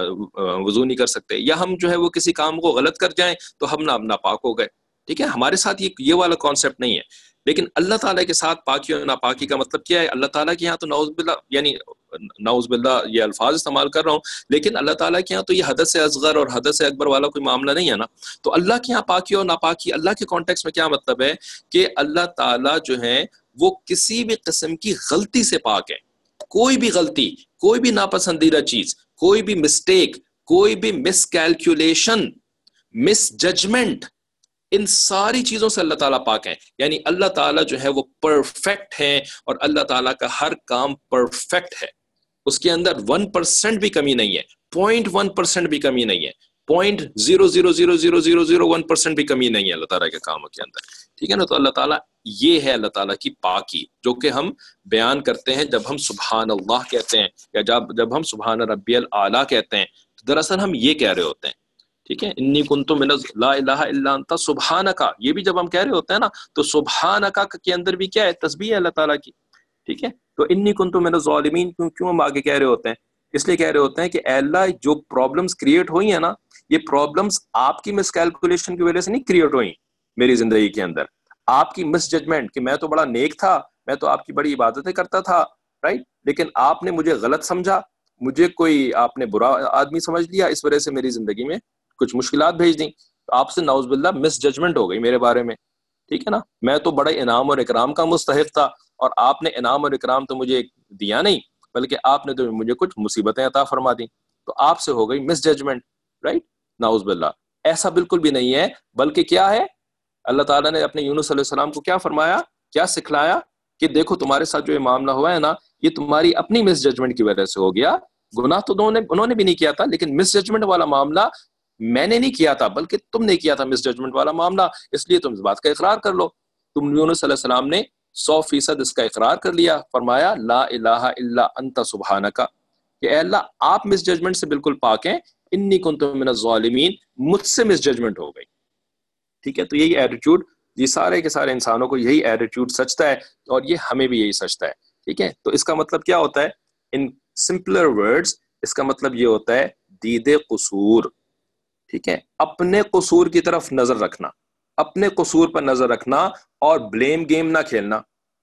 وضو نہیں کر سکتے, یا ہم جو ہے وہ کسی کام کو غلط کر جائیں تو ہم ناپاک ہو گئے. ٹھیک ہے, ہمارے ساتھ یہ یہ والا کانسیپٹ نہیں ہے. لیکن اللہ تعالیٰ کے ساتھ پاکی اور ناپاکی کا مطلب کیا ہے؟ اللہ تعالیٰ کے یہاں تو نعوذ باللہ, یعنی نعوذ باللہ یہ الفاظ استعمال کر رہا ہوں, لیکن اللہ تعالیٰ کے یہاں تو یہ حدث اصغر اور حدث اکبر والا کوئی معاملہ نہیں ہے نا. تو اللہ کے یہاں پاکی اور ناپاکی اللہ کے کانٹیکس میں کیا مطلب ہے کہ اللہ تعالیٰ جو ہے وہ کسی بھی قسم کی غلطی سے پاک ہے. کوئی بھی غلطی, کوئی بھی ناپسندیدہ چیز, کوئی بھی مسٹیک, کوئی بھی مس کیلکولیشن, مس ججمنٹ, ان ساری چیزوں سے اللہ تعالیٰ پاک ہیں. یعنی اللہ تعالیٰ جو ہے وہ پرفیکٹ ہے, اور اللہ تعالیٰ کا ہر کام پرفیکٹ ہے. اس کے اندر ون پرسینٹ بھی کمی نہیں ہے, پوائنٹ ون پرسینٹ بھی کمی نہیں ہے, point zero zero zero zero zero zero one percent بھی کمی نہیں ہے اللہ تعالیٰ کے کاموں کے اندر. ٹھیک ہے نا, تو اللہ تعالیٰ یہ ہے اللہ تعالیٰ کی پاکی جو کہ ہم بیان کرتے ہیں جب ہم سبحان اللہ کہتے ہیں, یا جب جب ہم سبحان ربی الاعلیٰ کہتے ہیں, تو دراصل ہم یہ کہہ رہے ہوتے ہیں. ٹھیک ہے, انی کنت من لا الہ الا انت سبحانک, یہ بھی جب ہم کہہ رہے ہوتے ہیں نا تو سبحانک کے اندر بھی کیا ہے؟ تسبیح ہے اللہ تعالیٰ کی. ٹھیک ہے, تو انی کنت من الظالمین کیوں کیوں ہم آگے کہہ رہے ہوتے ہیں؟ اس لیے کہہ رہے ہوتے ہیں کہ اے اللہ جو پرابلمز کریٹ ہوئی ہیں نا, یہ پرابلمز آپ کی مس کیلکولیشن کی وجہ سے نہیں کریٹ ہوئی میری زندگی کے اندر, آپ کی مس ججمنٹ کہ میں تو بڑا نیک تھا, میں تو آپ کی بڑی عبادتیں کرتا تھا, رائٹ, لیکن آپ نے مجھے غلط سمجھا, مجھے کوئی آپ نے برا آدمی سمجھ لیا, اس وجہ سے میری زندگی میں کچھ مشکلات بھیج دیں, تو آپ سے نعوذ باللہ مس ججمنٹ ہو گئی میرے بارے میں. ٹھیک ہے نا, میں تو بڑا انعام اور اکرام کا مستحق تھا, اور آپ نے انعام اور اکرام تو مجھے دیا نہیں, بلکہ آپ نے تو مجھے کچھ مصیبتیں عطا فرما دیں, تو آپ سے ہو گئی مس ججمنٹ, رائٹ, نعوذ باللہ. ایسا بالکل بھی نہیں ہے, بلکہ کیا ہے, اللہ تعالیٰ نے اپنے یونس علیہ السلام کو کیا فرمایا, کیا سکھلایا کہ دیکھو تمہارے ساتھ جو یہ معاملہ ہوا ہے نا, یہ تمہاری اپنی مس ججمنٹ کی وجہ سے ہو گیا. گناہ تو انہوں نے انہوں نے بھی نہیں کیا تھا, لیکن مس ججمنٹ والا معاملہ میں نے نہیں کیا تھا, بلکہ تم نے کیا تھا مس ججمنٹ والا معاملہ, اس لیے تم اس بات کا اقرار کر لو. تم یونس علیہ السلام نے سو فیصد اس کا اقرار کر لیا, فرمایا لا الہ الا انت سبحانک, کہ اے اللہ آپ مس ججمنٹ سے بالکل پاک ہیں, انی کنت من الظالمین, مجھ سے مس ججمنٹ ہو گئی. ٹھیک ہے, تو یہی ایٹیٹیوڈ, یہ سارے کے سارے انسانوں کو یہی ایٹیٹیوڈ سچتا ہے, اور یہ ہمیں بھی یہی سچتا ہے. ٹھیک ہے, تو اس کا مطلب کیا ہوتا ہے؟ ان سمپلر ورڈز اس کا مطلب یہ ہوتا ہے دید قصور. ٹھیک ہے, اپنے قصور کی طرف نظر رکھنا, اپنے قصور پر نظر رکھنا, اور بلیم گیم نہ کھیلنا.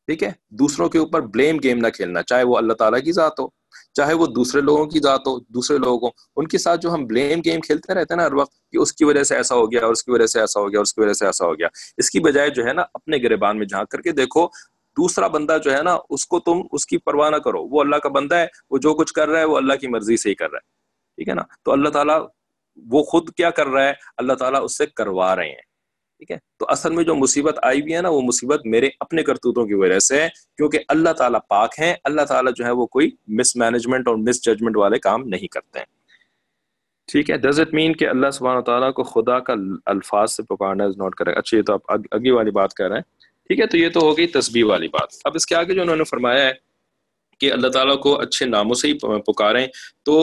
ٹھیک ہے، دوسروں کے اوپر بلیم گیم نہ کھیلنا، چاہے وہ اللہ تعالیٰ کی ذات ہو، چاہے وہ دوسرے لوگوں کی ذات ہو، دوسرے لوگوں کو ان کے ساتھ جو ہم بلیم گیم کھیلتے رہتے ہیں نا ہر وقت کہ اس کی وجہ سے ایسا ہو گیا اور اس کی وجہ سے ایسا ہو گیا اور اس کی وجہ سے ایسا ہو گیا، اس کی بجائے جو ہے نا اپنے گریبان میں جھانک کر کے دیکھو دوسرا بندہ جو ہے نا اس کو تم اس کی پرواہ نہ کرو، وہ اللہ کا بندہ ہے، وہ جو کچھ کر رہا ہے وہ اللہ کی مرضی سے ہی کر رہا ہے، ٹھیک ہے نا، تو اللہ تعالیٰ وہ خود کیا کر رہا ہے، اللہ تعالیٰ اس سے کروا رہے ہیں، ٹھیک ہے، تو اصل میں جو مصیبت آئی بھی ہے نا وہ مصیبت میرے اپنے کرتوتوں کی وجہ سے ہے، کیونکہ اللہ تعالیٰ پاک ہیں، اللہ تعالیٰ جو ہے وہ کوئی مس مینجمنٹ اور مس ججمنٹ والے کام نہیں کرتے ہیں، ٹھیک ہے۔ ڈز اٹ مین کہ اللہ سبحانہ تعالیٰ کو خدا کا الفاظ سے پکارنا از ناٹ کریکٹ؟ اچھا یہ تو آپ اگلی والی بات کر رہے ہیں، ٹھیک ہے، تو یہ تو ہو گئی تسبیح والی بات۔ اب اس کے آگے جو انہوں نے فرمایا ہے کہ اللہ تعالیٰ کو اچھے ناموں سے ہی پکاریں، تو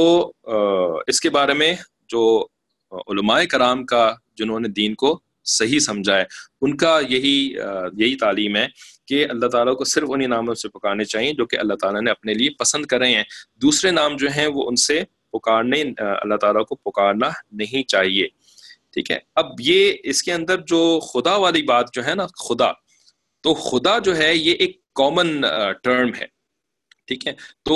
اس کے بارے میں جو علماء کرام کا جنہوں نے دین کو صحیح سمجھا ہے ان کا یہی یہی تعلیم ہے کہ اللہ تعالیٰ کو صرف انہی ناموں سے پکارنے چاہیے جو کہ اللہ تعالیٰ نے اپنے لیے پسند کرے ہیں، دوسرے نام جو ہیں وہ ان سے پکارنے اللہ تعالیٰ کو پکارنا نہیں چاہیے، ٹھیک ہے۔ اب یہ اس کے اندر جو خدا والی بات جو ہے نا، خدا تو خدا جو ہے یہ ایک کامن ٹرم ہے، ٹھیک ہے، تو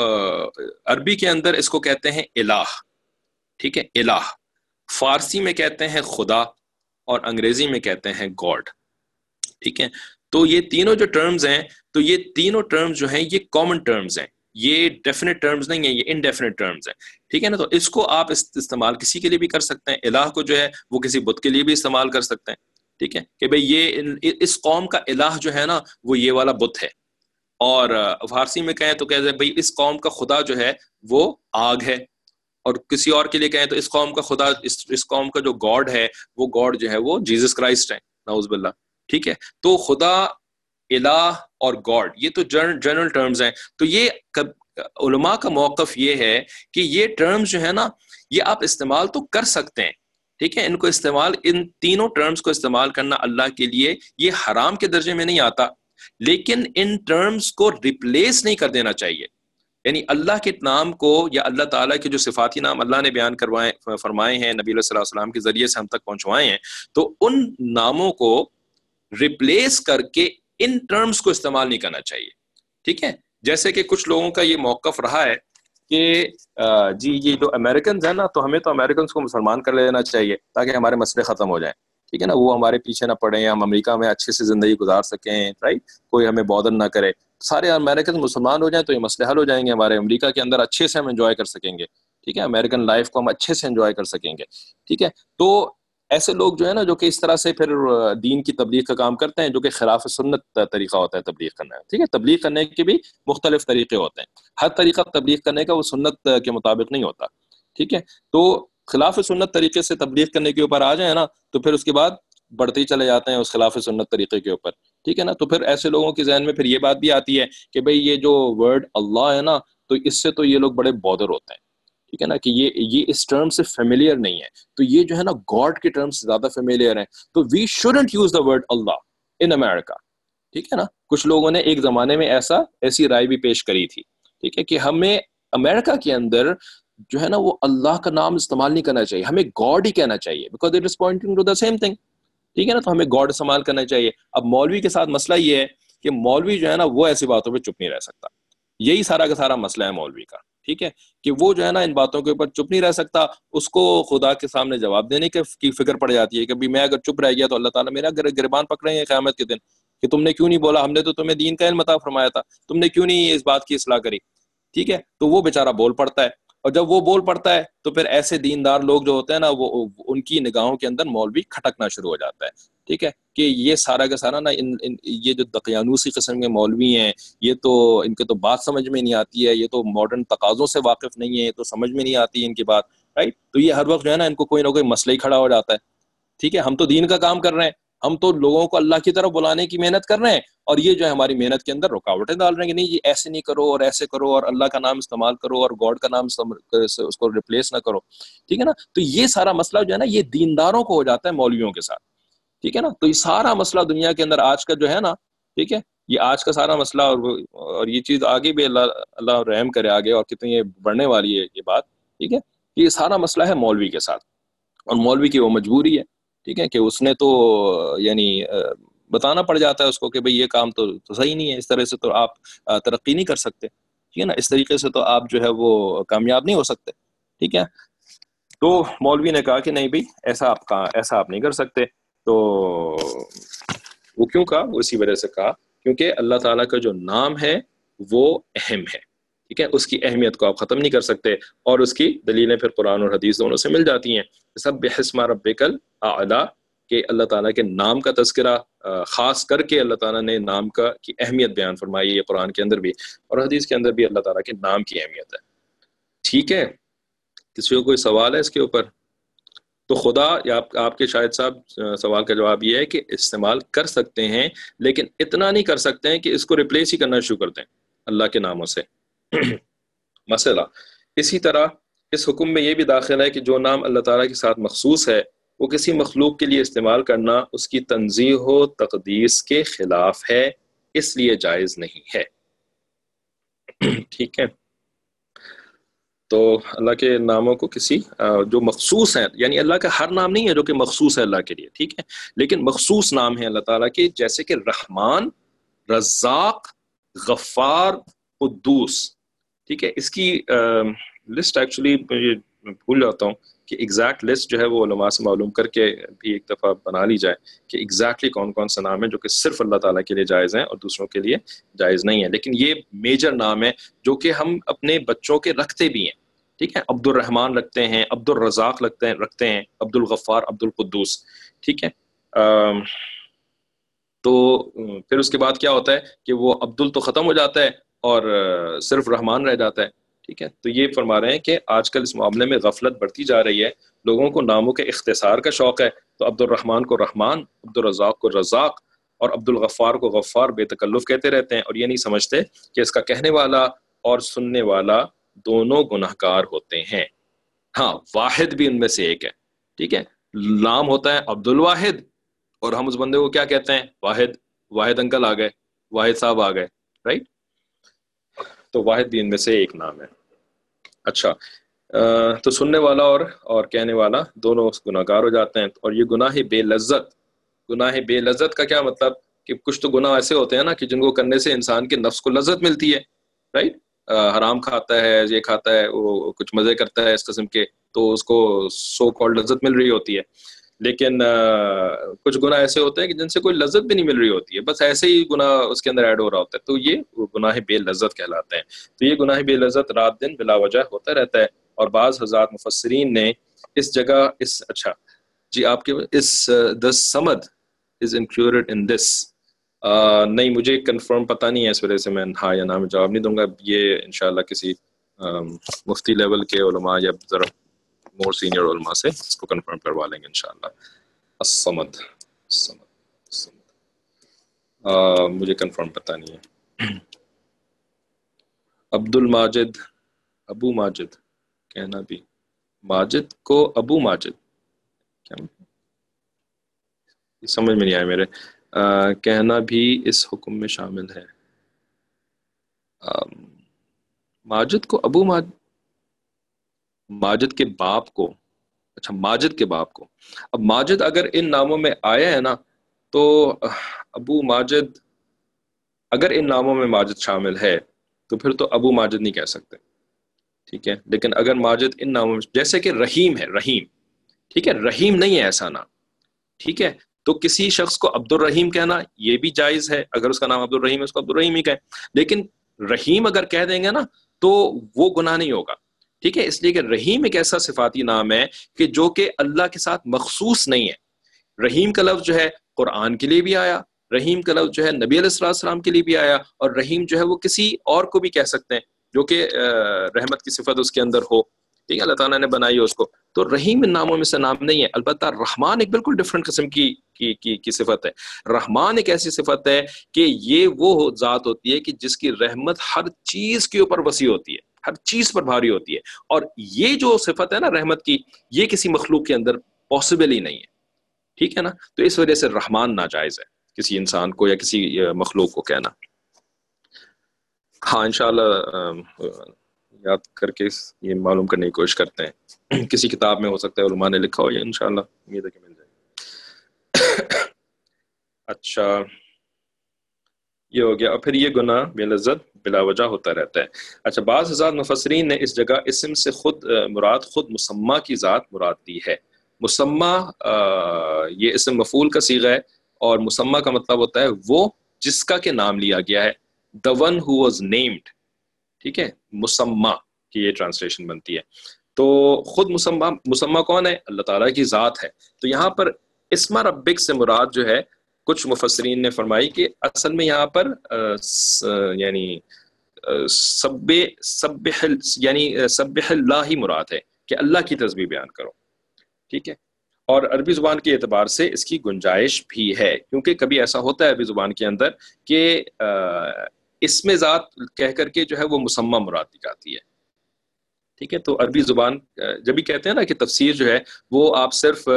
عربی کے اندر اس کو کہتے ہیں الہ، ٹھیک ہے، الہ، فارسی میں کہتے ہیں خدا اور انگریزی میں کہتے ہیں گاڈ، ٹھیک ہے، تو یہ تینوں جو ٹرمز ہیں تو یہ تینوں ٹرمز جو ہیں یہ کامن ٹرمز ہیں، یہ ڈیفینٹ ٹرمز نہیں ہیں، یہ انڈیفینٹ ٹرمز ہیں، ٹھیک ہے نا، تو اس کو آپ استعمال کسی کے لیے بھی کر سکتے ہیں، الہ کو جو ہے وہ کسی بت کے لیے بھی استعمال کر سکتے ہیں، ٹھیک ہے، کہ بھئی یہ اس قوم کا الہ جو ہے نا وہ یہ والا بت ہے، اور فارسی میں کہیں تو کہتے ہیں بھئی اس قوم کا خدا جو ہے وہ آگ ہے، اور کسی اور کے لیے کہیں تو اس قوم کا خدا اس, اس قوم کا جو گاڈ ہے وہ گاڈ جو ہے وہ جیزس کرائسٹ ہے، نعوذ باللہ، ٹھیک ہے، تو خدا، الہ اور گاڈ یہ تو جنرل ٹرمز ہیں، تو یہ علماء کا موقف یہ ہے کہ یہ ٹرمز جو ہے نا یہ آپ استعمال تو کر سکتے ہیں، ٹھیک ہے، ان کو استعمال، ان تینوں ٹرمز کو استعمال کرنا اللہ کے لیے یہ حرام کے درجے میں نہیں آتا، لیکن ان ٹرمز کو ریپلیس نہیں کر دینا چاہیے، یعنی اللہ کے نام کو یا اللہ تعالیٰ کے جو صفاتی نام اللہ نے بیان کروائے فرمائے ہیں نبی علیہ السلام کے ذریعے سے ہم تک پہنچوائے ہیں، تو ان ناموں کو ریپلیس کر کے ان ٹرمز کو استعمال نہیں کرنا چاہیے، ٹھیک ہے، جیسے کہ کچھ لوگوں کا یہ موقف رہا ہے کہ جی یہ جو امریکنز ہیں نا تو ہمیں تو امریکنز کو مسلمان کر لینا چاہیے تاکہ ہمارے مسئلے ختم ہو جائیں، ٹھیک ہے نا، وہ ہمارے پیچھے نہ پڑیں، ہم امریکہ میں اچھے سے زندگی گزار سکیں، رائٹ، کوئی ہمیں بودر نہ کرے، سارے امریکن مسلمان ہو جائیں تو یہ مسئلے حل ہو جائیں گے، ہمارے امریکہ کے اندر اچھے سے ہم انجوائے کر سکیں گے، ٹھیک ہے، امریکن لائف کو ہم اچھے سے انجوائے کر سکیں گے، ٹھیک ہے، تو ایسے لوگ جو ہے نا جو کہ اس طرح سے پھر دین کی تبلیغ کا کام کرتے ہیں جو کہ خلاف سنت طریقہ ہوتا ہے تبلیغ کرنا ہے، ٹھیک ہے، تبلیغ کرنے کے بھی مختلف طریقے ہوتے ہیں، ہر طریقہ تبلیغ کرنے کا وہ سنت کے مطابق نہیں ہوتا، ٹھیک ہے، تو خلاف سنت طریقے سے تبلیغ کرنے کے اوپر آ جائیں نا تو پھر اس کے بعد بڑھتے ہی چلے جاتے ہیں اس خلاف سنت طریقے کے اوپر، ٹھیک ہے نا، تو پھر ایسے لوگوں کے ذہن میں پھر یہ بات بھی آتی ہے کہ بھئی یہ جو ورڈ اللہ ہے نا تو اس سے تو یہ لوگ بڑے بودر ہوتے ہیں، ٹھیک ہے نا، کہ یہ یہ اس ٹرم سے فیملیئر نہیں ہے، تو یہ جو ہے نا گاڈ کے ٹرم سے زیادہ فیملیئر ہیں، تو we shouldn't use the word اللہ ان امریکہ، ٹھیک ہے نا، کچھ لوگوں نے ایک زمانے میں ایسا ایسی رائے بھی پیش کری تھی، ٹھیک ہے، کہ ہمیں امریکہ کے اندر جو ہے نا وہ اللہ کا نام استعمال نہیں کرنا چاہیے، ہمیں گاڈ ہی کہنا چاہیے، because it is pointing to the same thing, ٹھیک ہے نا، تو ہمیں گاڈ استعمال کرنا چاہیے۔ اب مولوی کے ساتھ مسئلہ یہ ہے کہ مولوی جو ہے نا وہ ایسی باتوں پہ چپ نہیں رہ سکتا، یہی سارا کا سارا مسئلہ ہے مولوی کا، ٹھیک ہے، کہ وہ جو ہے نا ان باتوں کے اوپر چپ نہیں رہ سکتا، اس کو خدا کے سامنے جواب دینے کی فکر پڑ جاتی ہے کہ بھی میں اگر چپ رہ گیا تو اللہ تعالیٰ میرا گریبان پکڑیں گے قیامت کے دن کہ تم نے کیوں نہیں بولا، ہم نے تو تمہیں دین کا علم عطا فرمایا تھا، تم نے کیوں نہیں اس بات کی اصلاح کری، ٹھیک ہے، تو وہ بیچارہ بول پڑتا ہے، اور جب وہ بول پڑتا ہے تو پھر ایسے دیندار لوگ جو ہوتے ہیں نا وہ ان کی نگاہوں کے اندر مولوی کھٹکنا شروع ہو جاتا ہے، ٹھیک ہے، کہ یہ سارا کا سارا نا ان, ان یہ جو دقیانوسی قسم کے مولوی ہیں یہ تو ان کے تو بات سمجھ میں نہیں آتی ہے، یہ تو ماڈرن تقاضوں سے واقف نہیں ہے، یہ تو سمجھ میں نہیں آتی ان کی بات، رائٹ، تو یہ ہر وقت جو ہے نا ان کو کوئی نہ کوئی مسئلہ ہی کھڑا ہو جاتا ہے، ٹھیک ہے، ہم تو دین کا کام کر رہے ہیں، ہم تو لوگوں کو اللہ کی طرف بلانے کی محنت کر رہے ہیں، اور یہ جو ہے ہماری محنت کے اندر رکاوٹیں ڈال رہے ہیں کہ نہیں یہ ایسے نہیں کرو اور ایسے کرو اور اللہ کا نام استعمال کرو اور گاڈ کا نام اس کو ریپلیس نہ کرو، ٹھیک ہے نا، تو یہ سارا مسئلہ جو ہے نا یہ دینداروں کو ہو جاتا ہے مولویوں کے ساتھ، ٹھیک ہے نا، تو یہ سارا مسئلہ دنیا کے اندر آج کا جو ہے نا، ٹھیک ہے، یہ آج کا سارا مسئلہ، اور اور یہ چیز آگے بھی اللہ اللہ رحم کرے آگے اور کتنی یہ بڑھنے والی ہے یہ بات، ٹھیک ہے، یہ سارا مسئلہ ہے مولوی کے ساتھ، اور مولوی کی وہ مجبوری ہے، ٹھیک ہے، کہ اس نے تو یعنی بتانا پڑ جاتا ہے اس کو کہ بھئی یہ کام تو, تو صحیح نہیں ہے, اس طرح سے تو آپ ترقی نہیں کر سکتے, ٹھیک ہے نا, اس طریقے سے تو آپ جو ہے وہ کامیاب نہیں ہو سکتے, ٹھیک ہے. تو مولوی نے کہا کہ نہیں بھائی ایسا آپ کا ایسا آپ نہیں کر سکتے. تو وہ کیوں کہا؟ وہ اسی وجہ سے کہا کیونکہ اللہ تعالیٰ کا جو نام ہے وہ اہم ہے, ٹھیک ہے, اس کی اہمیت کو آپ ختم نہیں کر سکتے, اور اس کی دلیلیں پھر قرآن اور حدیث دونوں سے مل جاتی ہیں. سبح اسم ربک الاعلی, کہ اللہ تعالیٰ کے نام کا تذکرہ خاص کر کے اللہ تعالیٰ نے نام کا کی اہمیت بیان فرمائی ہے قرآن کے اندر بھی, اور حدیث کے اندر بھی اللہ تعالیٰ کے نام کی اہمیت ہے, ٹھیک ہے. کسی کو کوئی سوال ہے اس کے اوپر؟ تو خدا یا آپ, آپ کے شاہد صاحب سوال کا جواب یہ ہے کہ استعمال کر سکتے ہیں, لیکن اتنا نہیں کر سکتے ہیں کہ اس کو ریپلیس ہی کرنا شروع کر دیں اللہ کے ناموں سے. مسئلہ اسی طرح اس حکم میں یہ بھی داخل ہے کہ جو نام اللہ تعالیٰ کے ساتھ مخصوص ہے وہ کسی مخلوق کے لیے استعمال کرنا اس کی تنزیہ و تقدیس کے خلاف ہے, اس لیے جائز نہیں ہے, ٹھیک ہے. تو اللہ کے ناموں کو کسی جو مخصوص ہیں, یعنی اللہ کا ہر نام نہیں ہے جو کہ مخصوص ہے اللہ کے لیے, ٹھیک ہے, لیکن مخصوص نام ہے اللہ تعالیٰ کے, جیسے کہ رحمان, رزاق, غفار, قدوس, ٹھیک ہے. اس کی لسٹ ایکچولی بھول جاتا ہوں کہ ایگزیکٹ لسٹ جو ہے وہ علماء سے معلوم کر کے بھی ایک دفعہ بنا لی جائے کہ ایگزیکٹلی کون کون سے نام ہیں جو کہ صرف اللہ تعالیٰ کے لیے جائز ہیں اور دوسروں کے لیے جائز نہیں ہیں. لیکن یہ میجر نام ہے جو کہ ہم اپنے بچوں کے رکھتے بھی ہیں, ٹھیک ہے. عبد الرحمن رکھتے ہیں, عبد الرزاق رکھتے ہیں رکھتے ہیں عبد الغفار, عبد القدوس, ٹھیک ہے. تو پھر اس کے بعد کیا ہوتا ہے کہ وہ عبد ال تو ختم ہو جاتا ہے اور صرف رحمان رہ جاتا ہے, ٹھیک ہے. تو یہ فرما رہے ہیں کہ آج کل اس معاملے میں غفلت بڑھتی جا رہی ہے, لوگوں کو ناموں کے اختصار کا شوق ہے, تو عبد الرحمن کو رحمان, عبد الرزاق کو رزاق اور عبد الغفار کو غفار بے تکلف کہتے رہتے ہیں, اور یہ نہیں سمجھتے کہ اس کا کہنے والا اور سننے والا دونوں گناہگار ہوتے ہیں. ہاں, واحد بھی ان میں سے ایک ہے, ٹھیک ہے. نام ہوتا ہے عبد الواحد اور ہم اس بندے کو کیا کہتے ہیں؟ واحد. واحد انکل آ گئے, واحد صاحب آ گئے, رائٹ. تو واحد بھی ان میں سے ایک نام ہے. اچھا, تو سننے والا اور اور کہنے والا دونوں گناہگار ہو جاتے ہیں. اور یہ گناہ بے لذت, گناہ بے لذت کا کیا مطلب کہ کچھ تو گناہ ایسے ہوتے ہیں نا کہ جن کو کرنے سے انسان کے نفس کو لذت ملتی ہے, رائٹ. حرام کھاتا ہے, یہ کھاتا ہے, وہ کچھ مزے کرتا ہے اس قسم کے, تو اس کو سو کالڈ لذت مل رہی ہوتی ہے. لیکن کچھ گناہ ایسے ہوتے ہیں کہ جن سے کوئی لذت بھی نہیں مل رہی ہوتی ہے, بس ایسے ہی گناہ اس کے اندر ایڈ ہو رہا ہوتا ہے, تو یہ گناہ بے لذت کہلاتے ہیں. تو یہ گناہ بے لذت رات دن بلا وجہ ہوتا رہتا ہے. اور بعض حضرات مفسرین نے اس جگہ اس اچھا جی آپ کے اس the samad is included in this, Uh, نہیں مجھے کنفرم پتہ نہیں ہے, اس وجہ سے میں ہاں یا نہ میں جواب نہیں دوں گا. یہ انشاءاللہ کسی مفتی لیول کے علماء یا ذرا مور سینئر علماء سے اس کو کنفرم کروا لیں گے انشاءاللہ. الصمد, الصمد, الصمد. uh, مجھے کنفرم پتہ نہیں ہے. عبد الماجد, ابو ماجد کہنا بھی, ماجد کو ابو ماجد کیا سمجھ میں نہیں آیا میرے. آ, کہنا بھی اس حکم میں شامل ہے. آ, ماجد کو ابو ماجد, ماجد کے باپ کو, اچھا ماجد کے باپ کو. اب ماجد اگر ان ناموں میں آیا ہے نا, تو ابو ماجد اگر ان ناموں میں ماجد شامل ہے تو پھر تو ابو ماجد نہیں کہہ سکتے, ٹھیک ہے. لیکن اگر ماجد ان ناموں میں, جیسے کہ رحیم ہے, رحیم, ٹھیک ہے, رحیم نہیں ہے ایسا نام, ٹھیک ہے. تو کسی شخص کو عبد الرحیم کہنا یہ بھی جائز ہے, اگر اس کا نام عبد الرحیم ہے اس کو عبد الرحیم ہی کہیں. لیکن رحیم اگر کہہ دیں گے نا تو وہ گناہ نہیں ہوگا, ٹھیک ہے. اس لیے کہ رحیم ایک ایسا صفاتی نام ہے کہ جو کہ اللہ کے ساتھ مخصوص نہیں ہے. رحیم کا لفظ جو ہے قرآن کے لیے بھی آیا, رحیم کا لفظ جو ہے نبی علیہ السلام کے لیے بھی آیا, اور رحیم جو ہے وہ کسی اور کو بھی کہہ سکتے ہیں جو کہ رحمت کی صفت اس کے اندر ہو, ٹھیک ہے, اللہ تعالیٰ نے بنائی ہے اس کو. تو رحیم ان ناموں میں سے نام نہیں ہے. البتہ رحمان ایک بالکل ڈفرینٹ قسم کی کی کی کی صفت ہے. رحمان ایک ایسی صفت ہے کہ یہ وہ ذات ہوتی ہے کہ جس کی رحمت ہر چیز کے اوپر وسیع ہوتی ہے, ہر چیز پر بھاری ہوتی ہے. اور یہ جو صفت ہے نا رحمت کی, یہ کسی مخلوق کے اندر پاسبل ہی نہیں ہے, ٹھیک ہے نا. تو اس وجہ سے رحمان ناجائز ہے کسی انسان کو یا کسی مخلوق کو کہنا. ہاں انشاءاللہ یاد کر کے یہ معلوم کرنے کی کوشش کرتے ہیں, کسی کتاب میں ہو سکتا ہے علماء نے لکھا ہو, یا انشاءاللہ امید ہے کہ مل جائے. اچھا یہ ہو گیا. اور پھر یہ گناہ بے لذت بلا وجہ ہوتا رہتا ہے. اچھا بعض حضرات مفسرین نے اس جگہ اسم سے خود مراد خود مسمى کی ذات مراد دی ہے. مسمى یہ اسم مفعول کا صیغہ ہے اور مسمى کا مطلب ہوتا ہے وہ جس کا کہ نام لیا گیا ہے. the one who was named. ٹھیک ہے مسمى کی یہ ٹرانسلیشن بنتی ہے. تو خود مسمى مسمى کون ہے؟ اللہ تعالیٰ کی ذات ہے. تو یہاں پر اسم ربک سے مراد جو ہے کچھ مفسرین نے فرمائی کہ اصل میں یہاں پر یعنی سب سبح یعنی سبح اللہ ہی مراد ہے کہ اللہ کی تسبیح بیان کرو. ٹھیک ہے. اور عربی زبان کے اعتبار سے اس کی گنجائش بھی ہے کیونکہ کبھی ایسا ہوتا ہے عربی زبان کے اندر کہ اسم ذات کہہ کر کے جو ہے وہ مسمى مراد دی جاتی ہے. ٹھیک ہے. تو عربی زبان جب بھی کہتے ہیں نا کہ تفسیر جو ہے وہ آپ صرف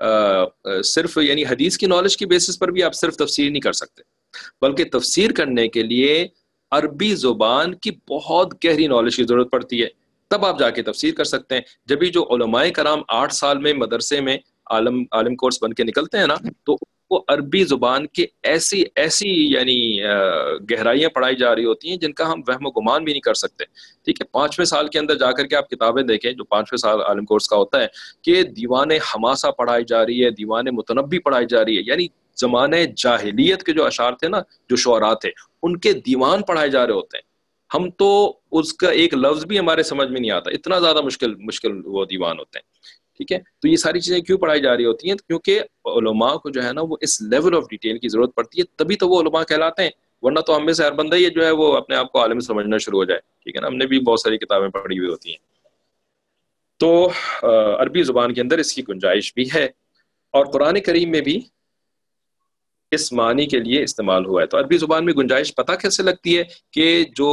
صرف یعنی حدیث کی نالج کی بیسس پر بھی آپ صرف تفسیر نہیں کر سکتے بلکہ تفسیر کرنے کے لیے عربی زبان کی بہت گہری نالج کی ضرورت پڑتی ہے. تب آپ جا کے تفسیر کر سکتے ہیں. جبھی جو علماء کرام آٹھ سال میں مدرسے میں عالم عالم کورس بن کے نکلتے ہیں نا تو وہ عربی زبان کے ایسی ایسی یعنی گہرائیاں پڑھائی جا رہی ہوتی ہیں جن کا ہم وہم و گمان بھی نہیں کر سکتے. ٹھیک ہے. پانچویں سال کے اندر جا کر کے آپ کتابیں دیکھیں جو پانچویں سال عالم کورس کا ہوتا ہے کہ دیوان حماسہ پڑھائی جا رہی ہے, دیوان متنبی پڑھائی جا رہی ہے. یعنی زمانے جاہلیت کے جو اشعار تھے نا جو شعراء تھے ان کے دیوان پڑھائے جا رہے ہوتے ہیں. ہم تو اس کا ایک لفظ بھی ہمارے سمجھ میں نہیں آتا, اتنا زیادہ مشکل مشکل وہ دیوان ہوتے ہیں. ٹھیک ہے. تو یہ ساری چیزیں کیوں پڑھائی جا رہی ہوتی ہیں؟ کیونکہ علماء کو جو ہے نا وہ اس لیول آف ڈیٹیل کی ضرورت پڑتی ہے تبھی تو وہ علماء کہلاتے ہیں. ورنہ تو ہم میں سے ہر بندہ یہ جو ہے وہ اپنے آپ کو عالم سمجھنا شروع ہو جائے. ٹھیک ہے نا. ہم نے بھی بہت ساری کتابیں پڑھی ہوئی ہوتی ہیں. تو عربی زبان کے اندر اس کی گنجائش بھی ہے اور قرآن کریم میں بھی اس معنی کے لیے استعمال ہوا ہے. تو عربی زبان میں گنجائش پتہ کیسے لگتی ہے کہ جو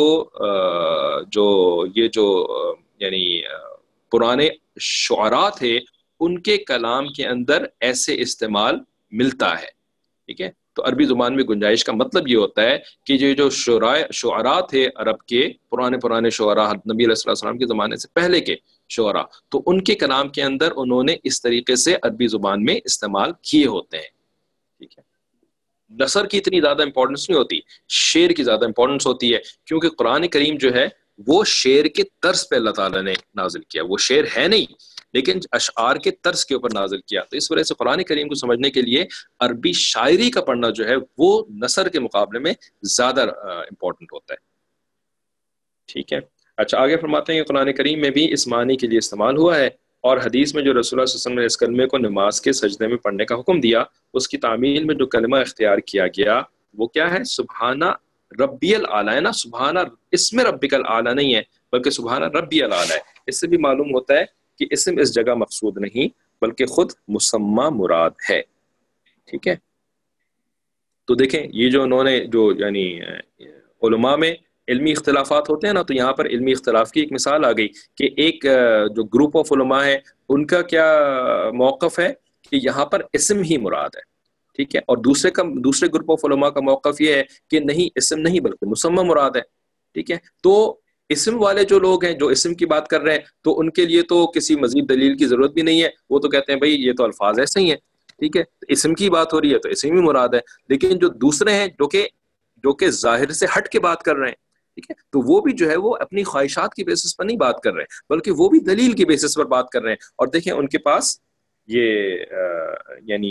جو یہ جو یعنی پرانے شعراء تھے ان کے کلام کے اندر ایسے استعمال ملتا ہے. ٹھیک ہے. تو عربی زبان میں گنجائش کا مطلب یہ ہوتا ہے کہ یہ جو شعراء شعراء تھے عرب کے پرانے پرانے شعراء نبی علیہ السلام کے زمانے سے پہلے کے شعراء تو ان کے کلام کے اندر انہوں نے اس طریقے سے عربی زبان میں استعمال کیے ہوتے ہیں. ٹھیک ہے. نثر کی اتنی زیادہ امپورٹنس نہیں ہوتی, شعر کی زیادہ امپورٹنس ہوتی ہے کیونکہ قرآن کریم جو ہے وہ شعر کے طرز پہ اللہ تعالیٰ نے نازل کیا. وہ شعر ہے نہیں لیکن اشعار کے طرز کے اوپر نازل کیا. تو اس وجہ سے قرآن کریم کو سمجھنے کے لیے عربی شاعری کا پڑھنا جو ہے وہ نثر کے مقابلے میں زیادہ امپورٹنٹ ہوتا ہے. ٹھیک ہے. اچھا آگے فرماتے ہیں کہ قرآن کریم میں بھی اس معنی کے لیے استعمال ہوا ہے اور حدیث میں جو رسول اللہ صلی اللہ علیہ وسلم نے اس کلمے کو نماز کے سجدے میں پڑھنے کا حکم دیا اس کی تعمیل میں جو کلمہ اختیار کیا گیا وہ کیا ہے؟ سبحانہ ربی الاعلی ہے نا. سبحانہ اسم ربک الاعلی نہیں ہے بلکہ سبحانہ ربی الاعلی ہے. اس سے بھی معلوم ہوتا ہے کہ اسم اس جگہ مقصود نہیں بلکہ خود مسمى مراد ہے. ٹھیک ہے. تو دیکھیں یہ جو انہوں نے جو یعنی علماء میں علمی اختلافات ہوتے ہیں نا تو یہاں پر علمی اختلاف کی ایک مثال آ گئی کہ ایک جو گروپ آف علماء ہے ان کا کیا موقف ہے کہ یہاں پر اسم ہی مراد ہے. ٹھیک ہے. اور دوسرے کا دوسرے گروپ آف علماء کا موقف یہ ہے کہ نہیں اسم نہیں بلکہ مسمى مراد ہے. ٹھیک ہے. تو اسم والے جو لوگ ہیں جو اسم کی بات کر رہے ہیں تو ان کے لیے تو کسی مزید دلیل کی ضرورت بھی نہیں ہے. وہ تو کہتے ہیں بھائی یہ تو الفاظ ایسے ہی ہیں. ٹھیک ہے. اسم کی بات ہو رہی ہے تو اسم ہی مراد ہے. لیکن جو دوسرے ہیں جو کہ جو کہ ظاہر سے ہٹ کے بات کر رہے ہیں ٹھیک ہے تو وہ بھی جو ہے وہ اپنی خواہشات کی بیسس پر نہیں بات کر رہے ہیں بلکہ وہ بھی دلیل کی بیسس پر بات کر رہے ہیں. اور دیکھیں ان کے پاس یہ یعنی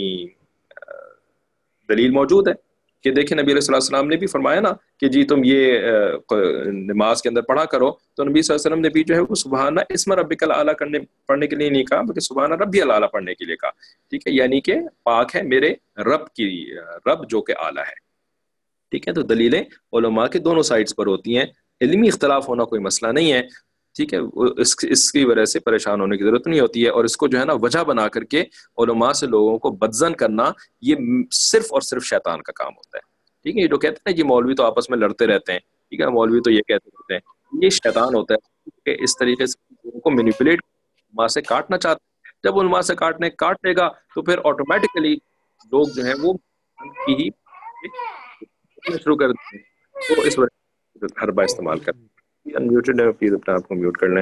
دلیل موجود ہے کہ دیکھیں نبی علیہ السلام نے بھی فرمایا نا کہ جی تم یہ نماز کے اندر پڑھا کرو تو نبی صلی اللہ علیہ وسلم نے بھی جو ہے وہ سبحانہ اسم ربک الاعلی کرنے پڑھنے کے لیے نہیں کہا بلکہ سبحانہ ربی الاعلی پڑھنے کے لیے کہا. ٹھیک ہے. یعنی کہ پاک ہے میرے رب کی رب جو کہ اعلیٰ ہے. ٹھیک ہے. تو دلیلیں علماء کے دونوں سائڈز پر ہوتی ہیں. علمی اختلاف ہونا کوئی مسئلہ نہیں ہے. ٹھیک ہے. اس اس کی وجہ سے پریشان ہونے کی ضرورت نہیں ہوتی ہے اور اس کو جو ہے نا وجہ بنا کر کے علماء سے لوگوں کو بدظن کرنا یہ صرف اور صرف شیطان کا کام ہوتا ہے. ٹھیک ہے. یہ جو کہتے ہیں یہ مولوی تو آپس میں لڑتے رہتے ہیں ٹھیک ہے مولوی تو یہ کہتے رہتے ہیں یہ شیطان ہوتا ہے کہ اس طریقے سے لوگوں کو مینیپولیٹ علماء سے کاٹنا چاہتے ہیں. جب علماء سے کاٹنے کاٹ لے گا تو پھر آٹومیٹیکلی لوگ جو ہیں وہ کی ہی شروع کر دیں. تو اس وجہ سے حربہ استعمال کر انمیوٹڈ ہے پلیز اپنے آپ کو میوٹ کر لیں.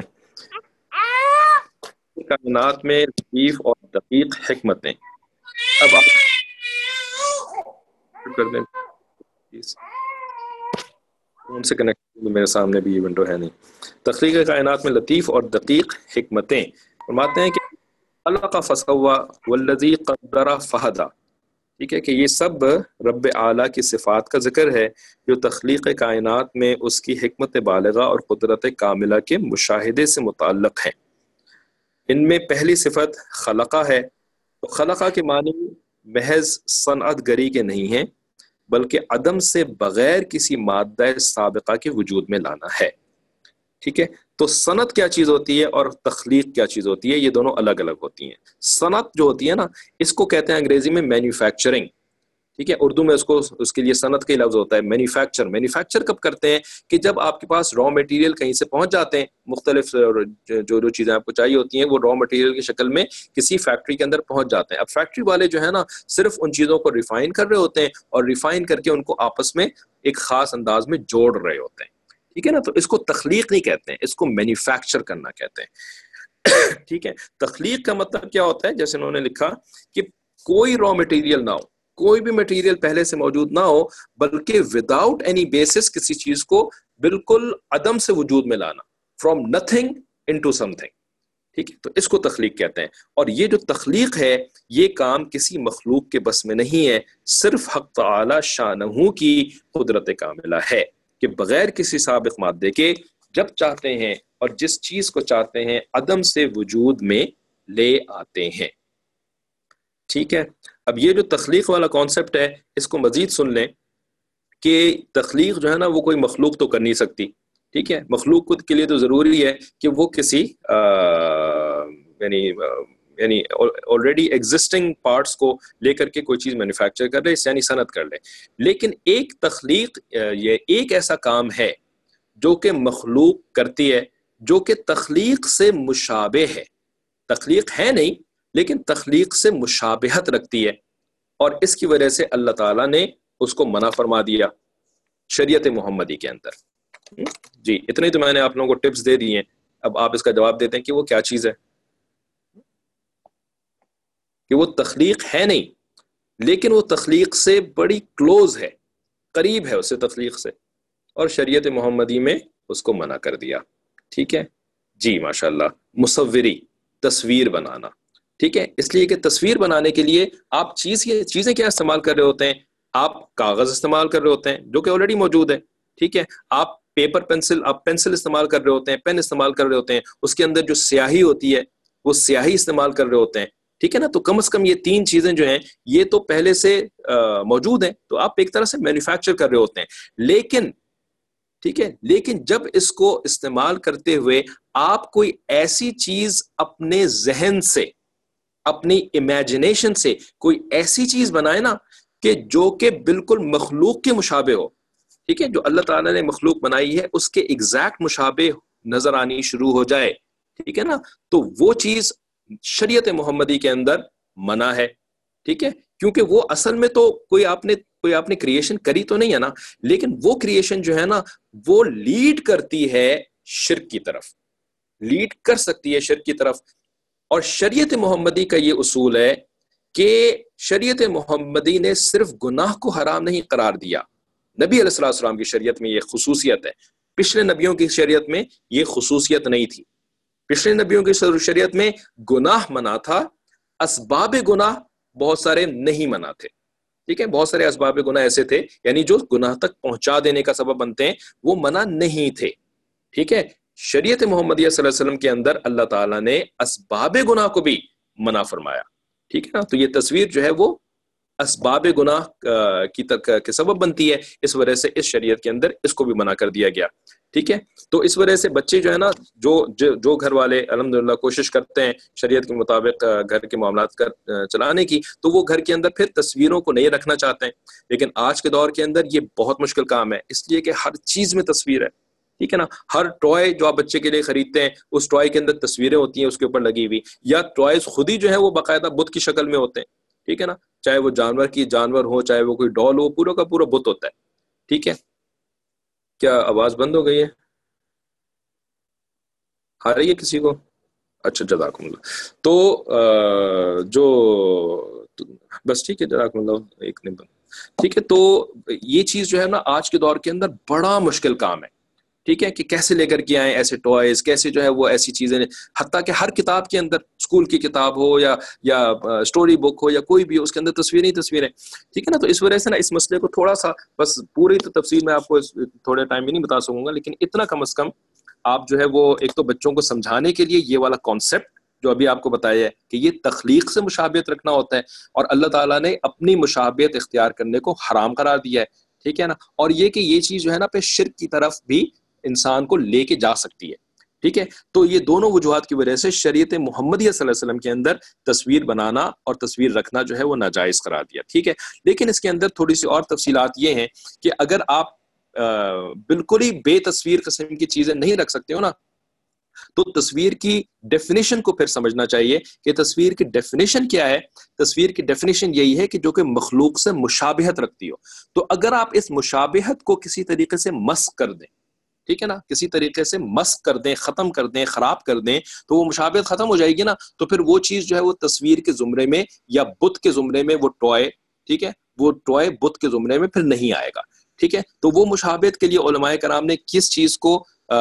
کائنات میں لطیف اور دقیق حکمتیں. اب آپ کر دیں پلیز. ان سے کنیکٹ میرے سامنے بھی یہ ونڈو ہے نہیں. تخلیق کائنات میں لطیف اور دقیق حکمتیں. فرماتے ہیں کہ خلق فسوا والذی قدر فہدا. ٹھیک ہے کہ یہ سب رب اعلیٰ کی صفات کا ذکر ہے جو تخلیق کائنات میں اس کی حکمت بالغہ اور قدرت کاملہ کے مشاہدے سے متعلق ہیں. ان میں پہلی صفت خلقہ ہے. تو خلقہ کے معنی محض صنعت گری کے نہیں ہیں بلکہ عدم سے بغیر کسی مادہ سابقہ کے وجود میں لانا ہے. ٹھیک ہے. تو صنعت کیا چیز ہوتی ہے اور تخلیق کیا چیز ہوتی ہے؟ یہ دونوں الگ الگ ہوتی ہیں. صنعت جو ہوتی ہے نا اس کو کہتے ہیں انگریزی میں مینوفیکچرنگ. ٹھیک ہے. اردو میں اس کو اس کے لیے صنعت کا لفظ ہوتا ہے مینوفیکچر. مینوفیکچر کب کرتے ہیں؟ کہ جب آپ کے پاس را مٹیریل کہیں سے پہنچ جاتے ہیں, مختلف جو جو چیزیں آپ کو چاہیے ہوتی ہیں وہ را مٹیریل کی شکل میں کسی فیکٹری کے اندر پہنچ جاتے ہیں. اب فیکٹری والے جو ہے نا صرف ان چیزوں کو ریفائن کر رہے ہوتے ہیں اور ریفائن کر کے ان کو آپس میں ایک خاص انداز میں جوڑ رہے ہوتے ہیں. ٹھیک ہے نا. تو اس کو تخلیق نہیں کہتے ہیں, اس کو مینوفیکچر کرنا کہتے ہیں. ٹھیک ہے. تخلیق کا مطلب کیا ہوتا ہے؟ جیسے انہوں نے لکھا کہ کوئی را مٹیریل نہ ہو, کوئی بھی مٹیریل پہلے سے موجود نہ ہو بلکہ وداؤٹ اینی بیسس کسی چیز کو بالکل عدم سے وجود میں لانا, from nothing into something. ٹھیک ہے. تو اس کو تخلیق کہتے ہیں. اور یہ جو تخلیق ہے یہ کام کسی مخلوق کے بس میں نہیں ہے, صرف حق تعالی شانہ کی قدرت کاملہ ہے کہ بغیر کسی سابق مادے کے جب چاہتے ہیں اور جس چیز کو چاہتے ہیں عدم سے وجود میں لے آتے ہیں. ٹھیک ہے. اب یہ جو تخلیق والا کانسیپٹ ہے اس کو مزید سن لیں کہ تخلیق جو ہے نا وہ کوئی مخلوق تو کر نہیں سکتی. ٹھیک ہے. مخلوق خود کے لیے تو ضروری ہے کہ وہ کسی یعنی یعنی آلریڈی ایگزسٹنگ پارٹس کو لے کر کے کوئی چیز مینوفیکچر کر لے, یعنی صنعت کر لے. لیکن ایک تخلیق یہ ایک ایسا کام ہے جو کہ مخلوق کرتی ہے جو کہ تخلیق سے مشابہ ہے. تخلیق ہے نہیں لیکن تخلیق سے مشابہت رکھتی ہے, اور اس کی وجہ سے اللہ تعالیٰ نے اس کو منع فرما دیا شریعت محمدی کے اندر. جی اتنے تو میں نے آپ لوگوں کو ٹپس دے دی ہیں. اب آپ اس کا جواب دیتے ہیں کہ وہ کیا چیز ہے, کہ وہ تخلیق ہے نہیں لیکن وہ تخلیق سے بڑی کلوز ہے, قریب ہے اس سے تخلیق سے, اور شریعت محمدی میں اس کو منع کر دیا. ٹھیک ہے جی ماشاءاللہ. مصوری, تصویر بنانا. ٹھیک ہے. اس لیے کہ تصویر بنانے کے لیے آپ چیز یہ چیزیں کیا استعمال کر رہے ہوتے ہیں؟ آپ کاغذ استعمال کر رہے ہوتے ہیں جو کہ آلریڈی موجود ہے. ٹھیک ہے. آپ پیپر پینسل آپ پینسل استعمال کر رہے ہوتے ہیں, پین استعمال کر رہے ہوتے ہیں, اس کے اندر جو سیاہی ہوتی ہے وہ سیاہی استعمال کر رہے ہوتے ہیں. ٹھیک ہے نا. تو کم از کم یہ تین چیزیں جو ہیں یہ تو پہلے سے موجود ہیں, تو آپ ایک طرح سے مینوفیکچر کر رہے ہوتے ہیں. لیکن ٹھیک ہے لیکن جب اس کو استعمال کرتے ہوئے آپ کوئی ایسی چیز اپنے ذہن سے, اپنی امیجنیشن سے کوئی ایسی چیز بنائے نا کہ جو کہ بالکل مخلوق کے مشابہ ہو. ٹھیک ہے. جو اللہ تعالیٰ نے مخلوق بنائی ہے اس کے ایگزیکٹ مشابہ نظر آنی شروع ہو جائے. ٹھیک ہے نا. تو وہ چیز شریعت محمدی کے اندر منع ہے. ٹھیک ہے. کیونکہ وہ اصل میں تو کوئی آپ نے کوئی آپ نے کریشن کری تو نہیں ہے نا, لیکن وہ کریشن جو ہے نا وہ لیڈ کرتی ہے شرک کی طرف, لیڈ کر سکتی ہے شرک کی طرف. اور شریعت محمدی کا یہ اصول ہے کہ شریعت محمدی نے صرف گناہ کو حرام نہیں قرار دیا, نبی علیہ الصلوۃ والسلام کی شریعت میں یہ خصوصیت ہے, پچھلے نبیوں کی شریعت میں یہ خصوصیت نہیں تھی. پچھلے نبیوں کی شریعت میں گناہ منع تھا, اسباب گناہ بہت سارے نہیں منع تھے. ٹھیک ہے. بہت سارے اسباب گناہ ایسے تھے یعنی جو گناہ تک پہنچا دینے کا سبب بنتے ہیں وہ منع نہیں تھے. ٹھیک ہے. شریعت محمدیہ صلی اللہ علیہ وسلم کے اندر اللہ تعالیٰ نے اسباب گناہ کو بھی منع فرمایا. ٹھیک ہے نا. تو یہ تصویر جو ہے وہ اسباب گناہ کی کے سبب بنتی ہے, اس وجہ سے اس شریعت کے اندر اس کو بھی منع کر دیا گیا. ٹھیک ہے. تو اس وجہ سے بچے جو ہے نا جو جو گھر والے الحمدللہ کوشش کرتے ہیں شریعت کے مطابق گھر کے معاملات کر چلانے کی, تو وہ گھر کے اندر پھر تصویروں کو نہیں رکھنا چاہتے ہیں. لیکن آج کے دور کے اندر یہ بہت مشکل کام ہے, اس لیے کہ ہر چیز میں تصویر ہے. ٹھیک ہے نا. ہر ٹوائے جو آپ بچے کے لیے خریدتے ہیں اس ٹوائے کے اندر تصویریں ہوتی ہیں اس کے اوپر لگی ہوئی, یا ٹوائز خود ہی جو ہے وہ باقاعدہ بت کی شکل میں ہوتے ہیں. ٹھیک ہے نا. چاہے وہ جانور کی جانور ہو, چاہے وہ کوئی ڈال ہو, پورا کا پورا بت ہوتا ہے. ٹھیک ہے. کیا آواز بند ہو گئی ہے؟ آ رہی ہے کسی کو؟ اچھا جزاکم اللہ. تو جو بس ٹھیک ہے جزاکم اللہ. ایک نہیں ٹھیک ہے. تو یہ چیز جو ہے نا آج کے دور کے اندر بڑا مشکل کام ہے. ٹھیک ہے کہ کیسے لے کر کے آئیں ایسے ٹوائز, کیسے جو ہے وہ ایسی چیزیں, حتیٰ کہ ہر کتاب کے اندر, اسکول کی کتاب ہو یا یا اسٹوری بک ہو یا کوئی بھی, اس کے اندر تصویریں ہی تصویریں. ٹھیک ہے نا. تو اس وجہ سے نا اس مسئلے کو تھوڑا سا, بس پوری تو تفصیل میں آپ کو تھوڑے ٹائم میں نہیں بتا سکوں گا, لیکن اتنا کم از کم آپ جو ہے وہ ایک تو بچوں کو سمجھانے کے لیے یہ والا کانسیپٹ جو ابھی آپ کو بتایا ہے کہ یہ تخلیق سے مشابہت رکھنا ہوتا ہے, اور اللہ تعالیٰ نے اپنی مشابہت اختیار کرنے کو حرام قرار دیا ہے. ٹھیک ہے نا. اور یہ کہ یہ چیز جو ہے نا پہ شرک کی طرف بھی انسان کو لے کے جا سکتی ہے. ٹھیک ہے. تو یہ دونوں وجوہات کی وجہ سے شریعت محمدیہ صلی اللہ علیہ وسلم کے اندر تصویر بنانا اور تصویر رکھنا جو ہے وہ ناجائز قرار دیا. ٹھیک ہے. لیکن اس کے اندر تھوڑی سی اور تفصیلات یہ ہیں کہ اگر آپ بالکل ہی بے تصویر قسم کی چیزیں نہیں رکھ سکتے ہو نا, تو تصویر کی ڈیفینیشن کو پھر سمجھنا چاہیے کہ تصویر کی ڈیفینیشن کیا ہے. تصویر کی ڈیفینیشن یہی ہے کہ جو کہ مخلوق سے مشابہت رکھتی ہو. تو اگر آپ اس مشابہت کو کسی طریقے سے مسخ کر دیں, ٹھیک ہے نا, کسی طریقے سے مسخ کر دیں, ختم کر دیں, خراب کر دیں, تو وہ مشابہت ختم ہو جائے گی نا. تو پھر وہ چیز جو ہے وہ تصویر کے زمرے میں یا بت کے زمرے میں وہ ٹوائے, ٹھیک ہے, وہ ٹوائے بت کے زمرے میں پھر نہیں آئے گا. ٹھیک ہے. تو وہ مشابہت کے لیے علماء کرام نے کس چیز کو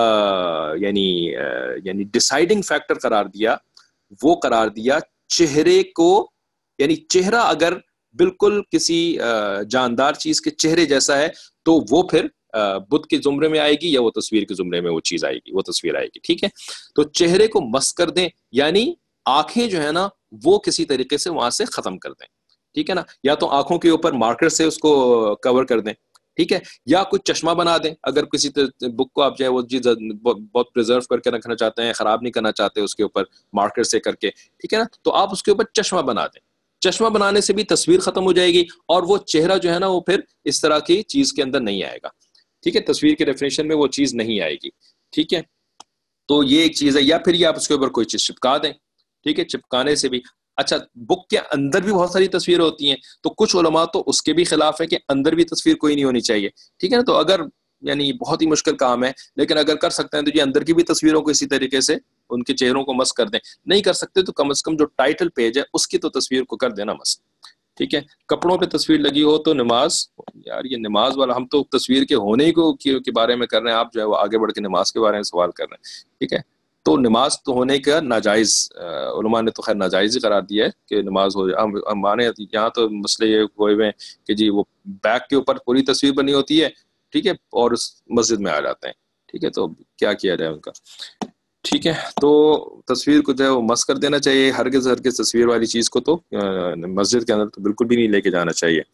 آ, یعنی آ, یعنی ڈیسائیڈنگ فیکٹر قرار دیا, وہ قرار دیا چہرے کو. یعنی چہرہ اگر بالکل کسی جاندار چیز کے چہرے جیسا ہے تو وہ پھر بدھ کے زمرے میں آئے گی, یا وہ تصویر کے زمرے میں وہ چیز آئے گی, وہ تصویر آئے گی. ٹھیک ہے. تو چہرے کو مس کر دیں, یعنی آنکھیں جو ہے نا وہ کسی طریقے سے وہاں سے ختم کر دیں. ٹھیک ہے نا. یا تو آنکھوں کے اوپر مارکر سے اس کو کور کر دیں. ٹھیک ہے. یا کچھ چشمہ بنا دیں, اگر کسی بک کو آپ جو ہے وہ چیز بہت پریزرو کر کے رکھنا چاہتے ہیں, خراب نہیں کرنا چاہتے اس کے اوپر مارکر سے کر کے, ٹھیک ہے نا, تو آپ اس کے اوپر چشمہ بنا دیں. چشمہ بنانے سے بھی تصویر ختم ہو جائے گی, اور وہ چہرہ جو ہے نا وہ پھر اس طرح کی چیز کے اندر نہیں آئے گا. ٹھیک ہے. تصویر کے ڈیفینیشن میں وہ چیز نہیں آئے گی. ٹھیک ہے. تو یہ ایک چیز ہے. یا پھر یہ آپ اس کے اوپر کوئی چیز چپکا دیں. ٹھیک ہے. چپکانے سے بھی اچھا, بک کے اندر بھی بہت ساری تصویریں ہوتی ہیں, تو کچھ علماء تو اس کے بھی خلاف ہے کہ اندر بھی تصویر کوئی نہیں ہونی چاہیے. ٹھیک ہے نا. تو اگر یعنی بہت ہی مشکل کام ہے, لیکن اگر کر سکتے ہیں تو یہ اندر کی بھی تصویروں کو اسی طریقے سے ان کے چہروں کو مس کر دیں. نہیں کر سکتے تو کم از کم جو ٹائٹل پیج ہے اس کی تو تصویر کو کر دینا مس. ٹھیک ہے. کپڑوں پہ تصویر لگی ہو تو نماز, یار یہ نماز والا, ہم تو تصویر کے ہونے کو کے بارے میں کر رہے ہیں, آپ جو ہے وہ آگے بڑھ کے نماز کے بارے میں سوال کر رہے ہیں. ٹھیک ہے. تو نماز تو ہونے کا ناجائز, علماء نے تو خیر ناجائز ہی قرار دیا ہے کہ نماز ہو جائے. ہم مانے یہاں تو مسئلے یہ ہوئے ہوئے ہیں کہ جی وہ بیک کے اوپر پوری تصویر بنی ہوتی ہے, ٹھیک ہے, اور اس مسجد میں آ جاتے ہیں. ٹھیک ہے. تو کیا کیا جائے ان کا. ٹھیک ہے. تو تصویر کو جو ہے وہ مس کر دینا چاہیے. ہرگز ہرگز تصویر والی چیز کو تو مسجد کے اندر تو بالکل بھی نہیں لے کے جانا چاہیے.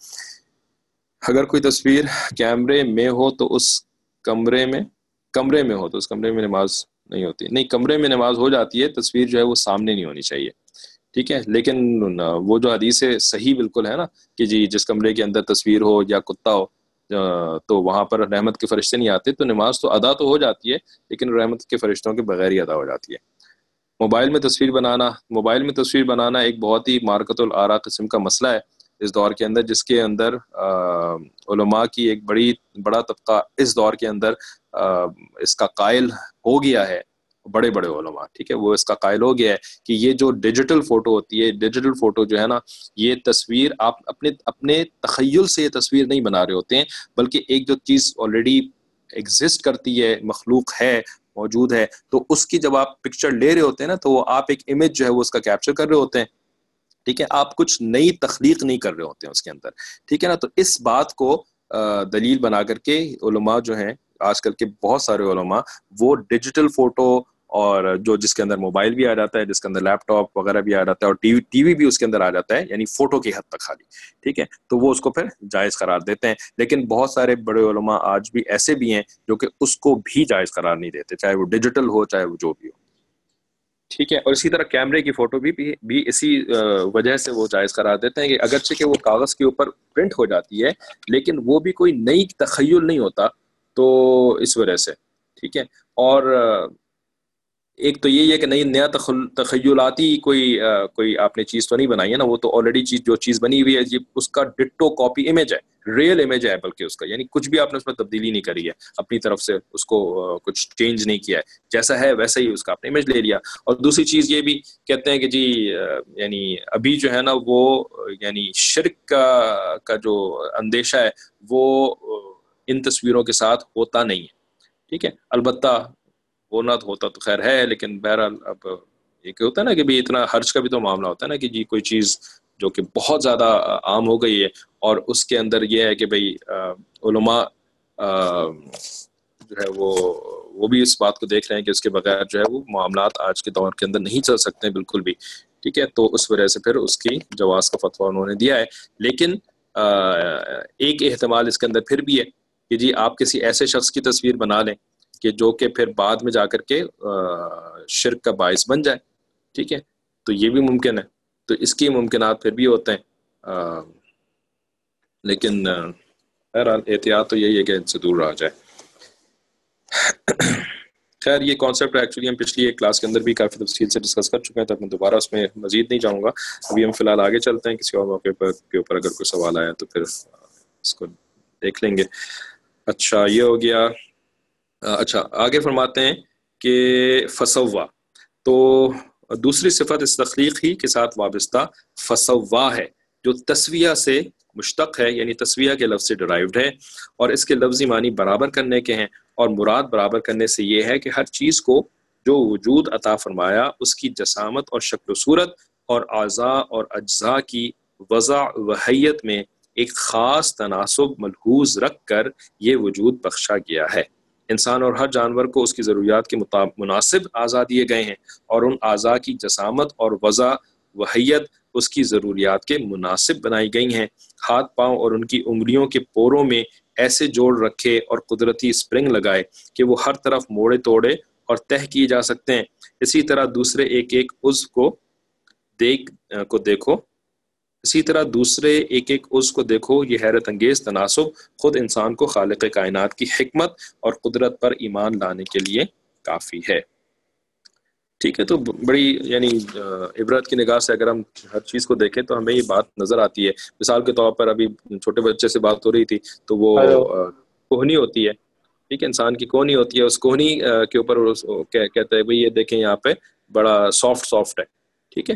اگر کوئی تصویر کیمرے میں ہو تو اس کمرے میں کمرے میں ہو تو اس کمرے میں نماز نہیں ہوتی. نہیں, کمرے میں نماز ہو جاتی ہے, تصویر جو ہے وہ سامنے نہیں ہونی چاہیے. ٹھیک ہے. لیکن وہ جو حدیث ہے صحیح بالکل ہے نا کہ جی جس کمرے کے اندر تصویر ہو یا کتا ہو تو وہاں پر رحمت کے فرشتے نہیں آتے, تو نماز تو ادا تو ہو جاتی ہے لیکن رحمت کے فرشتوں کے بغیر ہی ادا ہو جاتی ہے. موبائل میں تصویر بنانا موبائل میں تصویر بنانا ایک بہت ہی مارکت الآراء قسم کا مسئلہ ہے اس دور کے اندر, جس کے اندر علماء کی ایک بڑی بڑا طبقہ اس دور کے اندر اس کا قائل ہو گیا ہے. بڑے بڑے علماء, ٹھیک ہے, وہ اس کا قائل ہو گیا ہے کہ یہ جو ڈیجیٹل فوٹو ہوتی ہے, ڈیجیٹل فوٹو جو ہے نا, یہ تصویر آپ اپنے اپنے تخیل سے یہ تصویر نہیں بنا رہے ہوتے ہیں, بلکہ ایک جو چیز آلریڈی ایگزسٹ کرتی ہے, مخلوق ہے, موجود ہے, تو اس کی جب آپ پکچر لے رہے ہوتے ہیں نا, تو وہ آپ ایک امیج جو ہے وہ اس کا کیپچر کر رہے ہوتے ہیں. ٹھیک ہے. آپ کچھ نئی تخلیق نہیں کر رہے ہوتے ہیں اس کے اندر. ٹھیک ہے نا. تو اس بات کو دلیل بنا کر کے علماء جو ہیں, آج کل کے بہت سارے علماء, وہ ڈیجیٹل فوٹو اور جو جس کے اندر موبائل بھی آ جاتا ہے, جس کے اندر لیپ ٹاپ وغیرہ بھی آ جاتا ہے, اور ٹی وی ٹی وی بھی اس کے اندر آ جاتا ہے, یعنی فوٹو کی حد تک خالی. ٹھیک ہے. تو وہ اس کو پھر جائز قرار دیتے ہیں. لیکن بہت سارے بڑے علماء آج بھی ایسے بھی ہیں جو کہ اس کو بھی جائز قرار نہیں دیتے, چاہے وہ ڈیجیٹل ہو چاہے وہ جو بھی ہو. ٹھیک ہے. اور اسی طرح کیمرے کی فوٹو بھی بھی اسی وجہ سے وہ جائز قرار دیتے ہیں کہ اگرچہ کہ وہ کاغذ کے اوپر پرنٹ ہو جاتی ہے, لیکن وہ بھی کوئی نئی تخیل نہیں ہوتا, تو اس وجہ سے. ٹھیک ہے. اور ایک تو یہی ہے کہ نہیں نیا تخیلاتی کوئی کوئی آپ نے چیز تو نہیں بنائی ہے نا, وہ تو آلریڈی چیز جو چیز بنی ہوئی ہے جی اس کا ڈٹو کاپی امیج ہے, ریئل امیج ہے بلکہ اس کا, یعنی کچھ بھی آپ نے اس میں تبدیلی نہیں کری ہے اپنی طرف سے, اس کو کچھ چینج نہیں کیا ہے, جیسا ہے ویسا ہی اس کا آپ نے امیج لے لیا. اور دوسری چیز یہ بھی کہتے ہیں کہ جی یعنی ابھی جو ہے نا وہ یعنی شرک کا کا جو اندیشہ ہے وہ ان تصویروں کے ساتھ ہوتا نہیں ہے. ٹھیک ہے, البتہ ہونا تو ہوتا تو خیر ہے, لیکن بہرحال اب یہ کہ ہوتا ہے نا کہ بھی اتنا خرچ کا بھی تو معاملہ ہوتا ہے نا کہ جی کوئی چیز جو کہ بہت زیادہ عام ہو گئی ہے اور اس کے اندر یہ ہے کہ بھئی علماء جو ہے وہ وہ بھی اس بات کو دیکھ رہے ہیں کہ اس کے بغیر جو ہے وہ معاملات آج کے دور کے اندر نہیں چل سکتے ہیں بالکل بھی. ٹھیک ہے, تو اس وجہ سے پھر اس کی جواز کا فتویٰ انہوں نے دیا ہے. لیکن ایک احتمال اس کے اندر پھر بھی ہے کہ جی آپ کسی ایسے شخص کی تصویر بنا لیں کہ جو کہ پھر بعد میں جا کر کے شرک کا باعث بن جائے. ٹھیک ہے, تو یہ بھی ممکن ہے, تو اس کی ممکنات پھر بھی ہوتے ہیں, لیکن بہرحال احتیاط تو یہی ہے کہ ان سے دور رہا جائے. خیر یہ کانسیپٹ ایکچولی ہم پچھلی ایک کلاس کے اندر بھی کافی تفصیل سے ڈسکس کر چکے ہیں, تو میں دوبارہ اس میں مزید نہیں جاؤں گا. ابھی ہم فی الحال آگے چلتے ہیں, کسی اور موقع پر کے اوپر اگر کوئی سوال آیا تو پھر اس کو دیکھ لیں گے. اچھا یہ ہو گیا. اچھا آگے فرماتے ہیں کہ فسوا, تو دوسری صفت اس تخلیق ہی کے ساتھ وابستہ فسوا ہے جو تسویہ سے مشتق ہے, یعنی تسویہ کے لفظ سے ڈرائیوڈ ہے اور اس کے لفظی معنی برابر کرنے کے ہیں. اور مراد برابر کرنے سے یہ ہے کہ ہر چیز کو جو وجود عطا فرمایا اس کی جسامت اور شکل و صورت اور اعضاء اور اجزاء کی وضع و حیت میں ایک خاص تناسب ملحوظ رکھ کر یہ وجود بخشا گیا ہے. انسان اور ہر جانور کو اس کی ضروریات کے مناسب اعضاء دیے گئے ہیں اور ان اعضاء کی جسامت اور وضع و حیت اس کی ضروریات کے مناسب بنائی گئی ہیں. ہاتھ پاؤں اور ان کی انگلیوں کے پوروں میں ایسے جوڑ رکھے اور قدرتی اسپرنگ لگائے کہ وہ ہر طرف موڑے توڑے اور تہ کیے جا سکتے ہیں. اسی طرح دوسرے ایک ایک عضو کو دیکھ کو دیکھو اسی طرح دوسرے ایک ایک عضو کو دیکھو یہ حیرت انگیز تناسب خود انسان کو خالق کائنات کی حکمت اور قدرت پر ایمان لانے کے لیے کافی ہے. ٹھیک ہے, تو بڑی یعنی عبرت کی نگاہ سے اگر ہم ہر چیز کو دیکھیں تو ہمیں یہ بات نظر آتی ہے. مثال کے طور پر ابھی چھوٹے بچے سے بات ہو رہی تھی تو وہ کوہنی ہوتی ہے. ٹھیک ہے, انسان کی کوہنی ہوتی ہے, اس کوہنی کے اوپر کہتے ہیں بھئی یہ دیکھیں یہاں پہ بڑا سافٹ سافٹ ہے. ٹھیک ہے,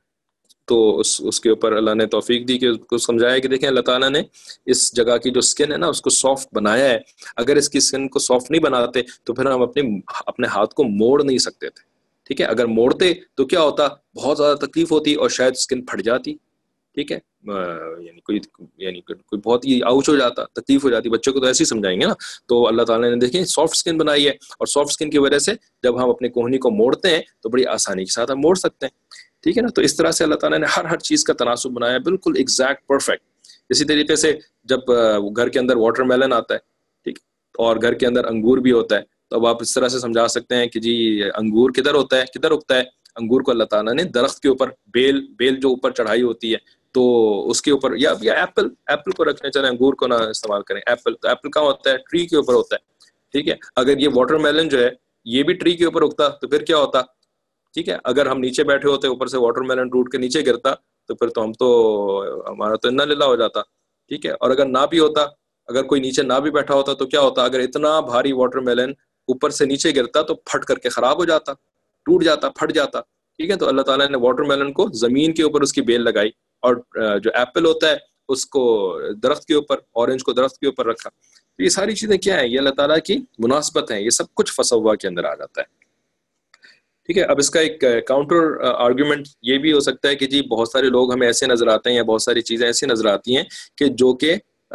تو اس اس کے اوپر اللہ نے توفیق دی کہ اس کو سمجھایا کہ دیکھیں اللہ تعالیٰ نے اس جگہ کی جو سکن ہے نا اس کو سافٹ بنایا ہے. اگر اس کی سکن کو سافٹ نہیں بناتے تو پھر ہم اپنے اپنے ہاتھ کو موڑ نہیں سکتے تھے. ٹھیک ہے, اگر موڑتے تو کیا ہوتا, بہت زیادہ تکلیف ہوتی اور شاید سکن پھٹ جاتی. ٹھیک ہے, یعنی کوئی یعنی کوئی بہت ہی آؤچ ہو جاتا, تکلیف ہو جاتی. بچوں کو تو ایسے ہی سمجھائیں گے نا. تو اللہ تعالیٰ نے دیکھیں سافٹ سکن بنائی ہے اور سافٹ سکن کی وجہ سے جب ہم اپنے کوہنی کو موڑتے ہیں تو بڑی آسانی کے ساتھ ہم موڑ سکتے ہیں. ٹھیک ہے نا, تو اس طرح سے اللہ تعالیٰ نے ہر ہر چیز کا تناسب بنایا بالکل ایگزیکٹ پرفیکٹ. اسی طریقے سے جب گھر کے اندر واٹر میلن آتا ہے, ٹھیک, اور گھر کے اندر انگور بھی ہوتا ہے, تو اب آپ اس طرح سے سمجھا سکتے ہیں کہ جی انگور کدھر ہوتا ہے, کدھر اگتا ہے. انگور کو اللہ تعالیٰ نے درخت کے اوپر بیل بیل جو اوپر چڑھائی ہوتی ہے تو اس کے اوپر, یا یا ایپل ایپل کو رکھنے چلیں, انگور کو نہ استعمال کریں. ایپل تو ایپل کہاں ہوتا ہے, ٹری کے اوپر ہوتا ہے. ٹھیک ہے, اگر یہ واٹر میلن جو ہے یہ بھی ٹری کے اوپر اگتا تو پھر کیا ہوتا. ٹھیک ہے, اگر ہم نیچے بیٹھے ہوتے اوپر سے واٹر میلن ٹوٹ کے نیچے گرتا تو پھر تو ہم تو ہمارا تو انا للہ ہو جاتا. ٹھیک ہے, اور اگر نہ بھی ہوتا, اگر کوئی نیچے نہ بھی بیٹھا ہوتا تو کیا ہوتا, اگر اتنا بھاری واٹر میلن اوپر سے نیچے گرتا تو پھٹ کر کے خراب ہو جاتا, ٹوٹ جاتا, پھٹ جاتا. ٹھیک ہے, تو اللہ تعالیٰ نے واٹر میلن کو زمین کے اوپر اس کی بیل لگائی اور جو ایپل ہوتا ہے اس کو درخت کے اوپر, اورنج کو درخت کے اوپر رکھا. تو یہ ساری چیزیں کیا ہیں, یہ اللہ تعالیٰ کی مناسبت ہیں. یہ سب کچھ فسوا کے اندر آ جاتا ہے. ٹھیک ہے, اب اس کا ایک کاؤنٹر آرگومنٹ یہ بھی ہو سکتا ہے کہ جی بہت سارے لوگ ہمیں ایسے نظر آتے ہیں یا بہت ساری چیزیں ایسی نظر آتی ہیں کہ جو کہ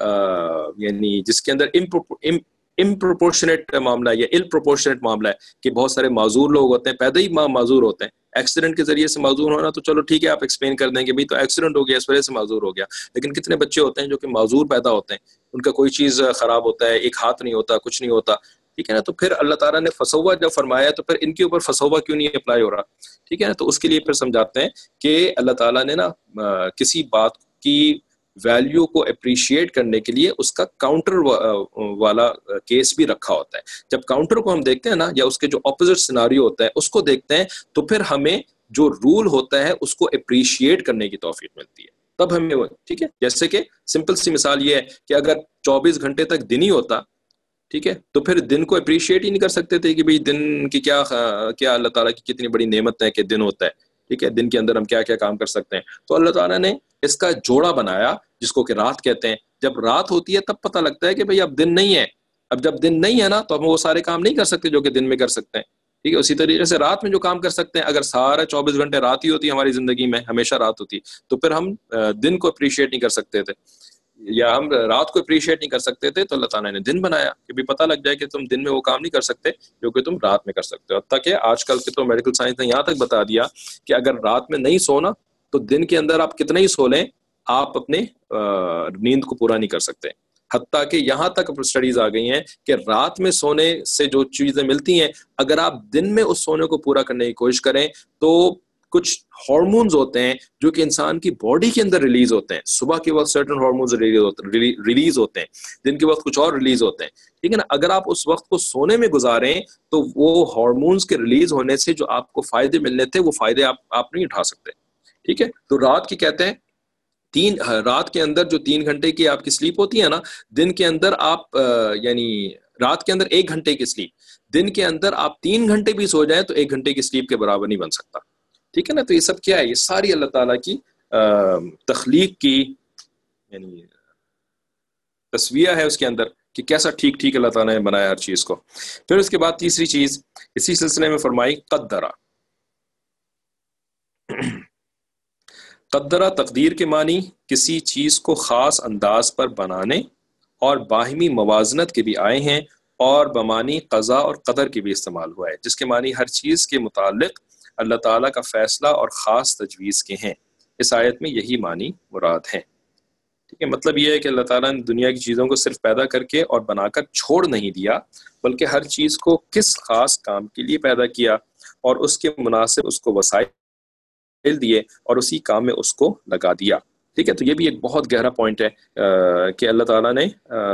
یعنی جس کے اندر امپروپورشنیٹ معاملہ ہے یا ال پروپورشنیٹ معاملہ ہے, کہ بہت سارے معذور لوگ ہوتے ہیں, پیدا ہی معذور ہوتے ہیں. ایکسیڈنٹ کے ذریعے سے معذور ہونا تو چلو ٹھیک ہے, آپ ایکسپلین کر دیں کہ بھئی تو ایکسیڈنٹ ہو گیا اس وجہ سے معذور ہو گیا. لیکن کتنے بچے ہوتے ہیں جو کہ معذور پیدا ہوتے ہیں, ان کا کوئی چیز خراب ہوتا ہے, ایک ہاتھ نہیں ہوتا, کچھ نہیں ہوتا. ٹھیک ہے نا, تو پھر اللہ تعالیٰ نے فسوا جب فرمایا تو پھر ان کے اوپر فسوا کیوں نہیں اپلائی ہو رہا. ٹھیک ہے نا, تو اس کے لیے پھر سمجھاتے ہیں کہ اللہ تعالیٰ نے نا کسی بات کی ویلیو کو اپریشیٹ کرنے کے لیے اس کا کاؤنٹر والا کیس بھی رکھا ہوتا ہے. جب کاؤنٹر کو ہم دیکھتے ہیں نا, یا اس کے جو اپوزٹ سیناریو ہوتا ہے اس کو دیکھتے ہیں, تو پھر ہمیں جو رول ہوتا ہے اس کو اپریشیٹ کرنے کی توفیق ملتی ہے. تب ہمیں وہ ٹھیک ہے, جیسے کہ سمپل سی مثال یہ ہے کہ اگر چوبیس گھنٹے تک دن ہی ہوتا, ٹھیک ہے, تو پھر دن کو اپریشیٹ ہی نہیں کر سکتے تھے کہ بھئی دن کی کیا کیا اللہ تعالیٰ کی کتنی بڑی نعمت ہے کہ دن ہوتا ہے, ٹھیک ہے, دن کے اندر ہم کیا کیا کام کر سکتے ہیں. تو اللہ تعالیٰ نے اس کا جوڑا بنایا جس کو کہ رات کہتے ہیں. جب رات ہوتی ہے تب پتہ لگتا ہے کہ بھئی اب دن نہیں ہے. اب جب دن نہیں ہے نا, تو ہم وہ سارے کام نہیں کر سکتے جو کہ دن میں کر سکتے ہیں, ٹھیک ہے. اسی طریقے سے رات میں جو کام کر سکتے ہیں, اگر سارے چوبیس گھنٹے رات ہی ہوتی ہماری زندگی میں, ہمیشہ رات ہوتی, تو پھر ہم دن کو اپریشیٹ نہیں کر سکتے تھے, یا ہم رات کو اپریشیٹ نہیں کر سکتے تھے. تو اللہ تعالیٰ نے دن بنایا کہ بھی پتہ لگ جائے کہ تم دن میں وہ کام نہیں کر سکتے جو کہ تم رات میں کر سکتے ہو. تاکہ آج کل کے تو میڈیکل سائنس نے یہاں تک بتا دیا کہ اگر رات میں نہیں سونا تو دن کے اندر آپ کتنا ہی سو لیں, آپ اپنے نیند کو پورا نہیں کر سکتے. حتیٰ کہ یہاں تک اسٹڈیز آ گئی ہیں کہ رات میں سونے سے جو چیزیں ملتی ہیں, اگر آپ دن میں اس سونے کو پورا کرنے کی کوشش کریں تو کچھ ہارمونز ہوتے ہیں جو کہ انسان کی باڈی کے اندر ریلیز ہوتے ہیں. صبح کے وقت سرٹن ہارمونز ریلیز ہوتے ہیں, دن کے وقت کچھ اور ریلیز ہوتے ہیں, ٹھیک ہے نا. اگر آپ اس وقت کو سونے میں گزاریں تو وہ ہارمونز کے ریلیز ہونے سے جو آپ کو فائدے ملنے تھے وہ فائدے آپ آپ نہیں اٹھا سکتے, ٹھیک ہے. تو رات کی کہتے ہیں تین رات کے اندر جو تین گھنٹے کی آپ کی سلیپ ہوتی ہے نا, دن کے اندر آپ یعنی رات کے اندر ایک گھنٹے کی سلیپ, دن کے اندر آپ تین گھنٹے بھی سو جائیں تو ایک گھنٹے کی سلیپ کے برابر نہیں بن سکتا, ٹھیک ہے نا. تو یہ سب کیا ہے, یہ ساری اللہ تعالیٰ کی تخلیق کی یعنی تصویہ ہے اس کے اندر کہ کیسا ٹھیک ٹھیک اللہ تعالیٰ نے بنایا ہر چیز کو. پھر اس کے بعد تیسری چیز اسی سلسلے میں فرمائی قدرہ. قدرہ تقدیر کے معنی کسی چیز کو خاص انداز پر بنانے اور باہمی موازنت کے بھی آئے ہیں, اور بمانی قضاء اور قدر کے بھی استعمال ہوا ہے, جس کے معنی ہر چیز کے متعلق اللہ تعالیٰ کا فیصلہ اور خاص تجویز کے ہیں. اس آیت میں یہی معنی مراد ہیں, ٹھیک ہے. مطلب یہ ہے کہ اللہ تعالیٰ نے دنیا کی چیزوں کو صرف پیدا کر کے اور بنا کر چھوڑ نہیں دیا, بلکہ ہر چیز کو کس خاص کام کے لیے پیدا کیا اور اس کے مناسب اس کو وسائل دیے اور اسی کام میں اس کو لگا دیا, ٹھیک ہے. تو یہ بھی ایک بہت گہرا پوائنٹ ہے کہ اللہ تعالیٰ نے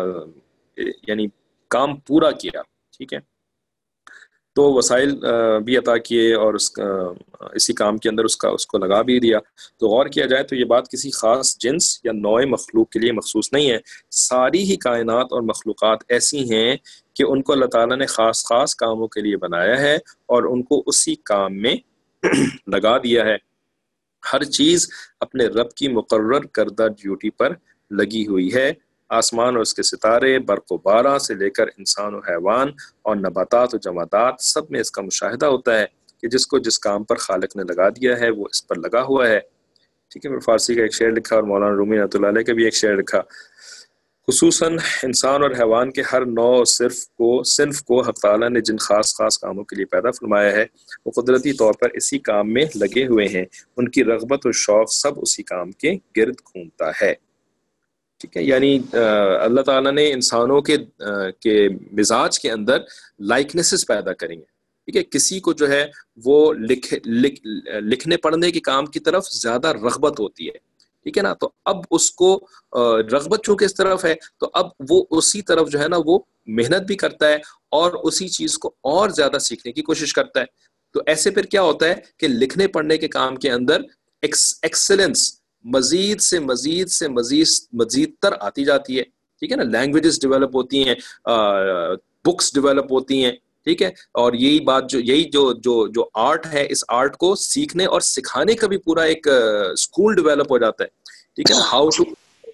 یعنی کام پورا کیا, ٹھیک ہے. تو وسائل بھی عطا کیے اور اس اسی کام کے اندر اس کا اس کو لگا بھی دیا. تو غور کیا جائے تو یہ بات کسی خاص جنس یا نوع مخلوق کے لیے مخصوص نہیں ہے. ساری ہی کائنات اور مخلوقات ایسی ہیں کہ ان کو اللہ تعالیٰ نے خاص خاص کاموں کے لیے بنایا ہے اور ان کو اسی کام میں لگا دیا ہے. ہر چیز اپنے رب کی مقرر کردہ ڈیوٹی پر لگی ہوئی ہے. آسمان اور اس کے ستارے, برق و بارہ سے لے کر انسان و حیوان اور نباتات و جمادات, سب میں اس کا مشاہدہ ہوتا ہے کہ جس کو جس کام پر خالق نے لگا دیا ہے وہ اس پر لگا ہوا ہے, ٹھیک ہے. میں فارسی کا ایک شعر لکھا اور مولانا رومی رحمۃ اللہ علیہ کا بھی ایک شعر لکھا. خصوصاً انسان اور حیوان کے ہر نوع اور صرف کو صنف کو حق تعالیٰ نے جن خاص خاص کاموں کے لیے پیدا فرمایا ہے وہ قدرتی طور پر اسی کام میں لگے ہوئے ہیں. ان کی رغبت و شوق سب اسی کام کے گرد گھومتا ہے, ٹھیک ہے. یعنی اللہ تعالیٰ نے انسانوں کے کے مزاج کے اندر لائکنیسز پیدا کریں گے, ٹھیک ہے. کسی کو جو ہے وہ لکھ, لکھ, لکھنے پڑھنے کے کام کی طرف زیادہ رغبت ہوتی ہے, ٹھیک ہے نا. تو اب اس کو رغبت چونکہ اس طرف ہے تو اب وہ اسی طرف جو ہے نا وہ محنت بھی کرتا ہے اور اسی چیز کو اور زیادہ سیکھنے کی کوشش کرتا ہے. تو ایسے پھر کیا ہوتا ہے کہ لکھنے پڑھنے کے کام کے اندر ایکسلنس مزید سے مزید سے مزید مزید تر آتی جاتی ہے, ٹھیک ہے نا. لینگویجز ڈیولپ ہوتی ہیں, بکس ڈیولپ ہوتی ہیں, ٹھیک ہے. اور یہی بات جو یہی جو جو جو آرٹ ہے, اس آرٹ کو سیکھنے اور سکھانے کا بھی پورا ایک اسکول ڈیولپ ہو جاتا ہے, ٹھیک ہے نا. How to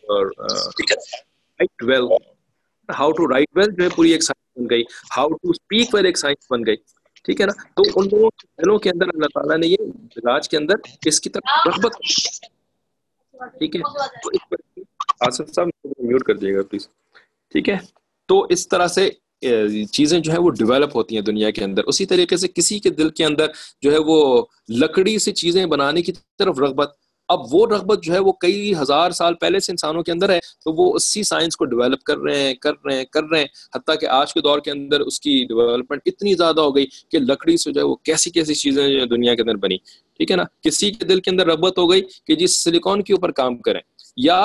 write well, how to write well جو ہے پوری ایک سائنس بن گئی, ہاؤ ٹو اسپیک ویل ایک سائنس بن گئی, ٹھیک ہے نا. تو ان لوگوں کے دلوں کے اندر اللہ تعالیٰ نے یہ مزاج کے اندر اس کی طرف رغبت, ٹھیک ہے. تو اس پر آصف صاحب میوٹ کر دیے گا پلیز, ٹھیک ہے. تو اس طرح سے چیزیں جو ہے وہ ڈیولپ ہوتی ہیں دنیا کے اندر. اسی طریقے سے کسی کے دل کے اندر جو ہے وہ لکڑی سے چیزیں بنانے کی طرف رغبت, اب وہ رغبت جو ہے وہ کئی ہزار سال پہلے سے انسانوں کے اندر ہے, تو وہ اسی سائنس کو ڈیولپ کر رہے ہیں کر رہے ہیں کر رہے ہیں حتیٰ کہ آج کے دور کے اندر اس کی ڈیولپمنٹ اتنی زیادہ ہو گئی کہ لکڑی سے جو ہے وہ کیسی کیسی چیزیں جو دنیا کے اندر بنی, ٹھیک ہے نا. کسی کے دل کے اندر رغبت ہو گئی کہ جس سلیکون کے اوپر کام کریں, یا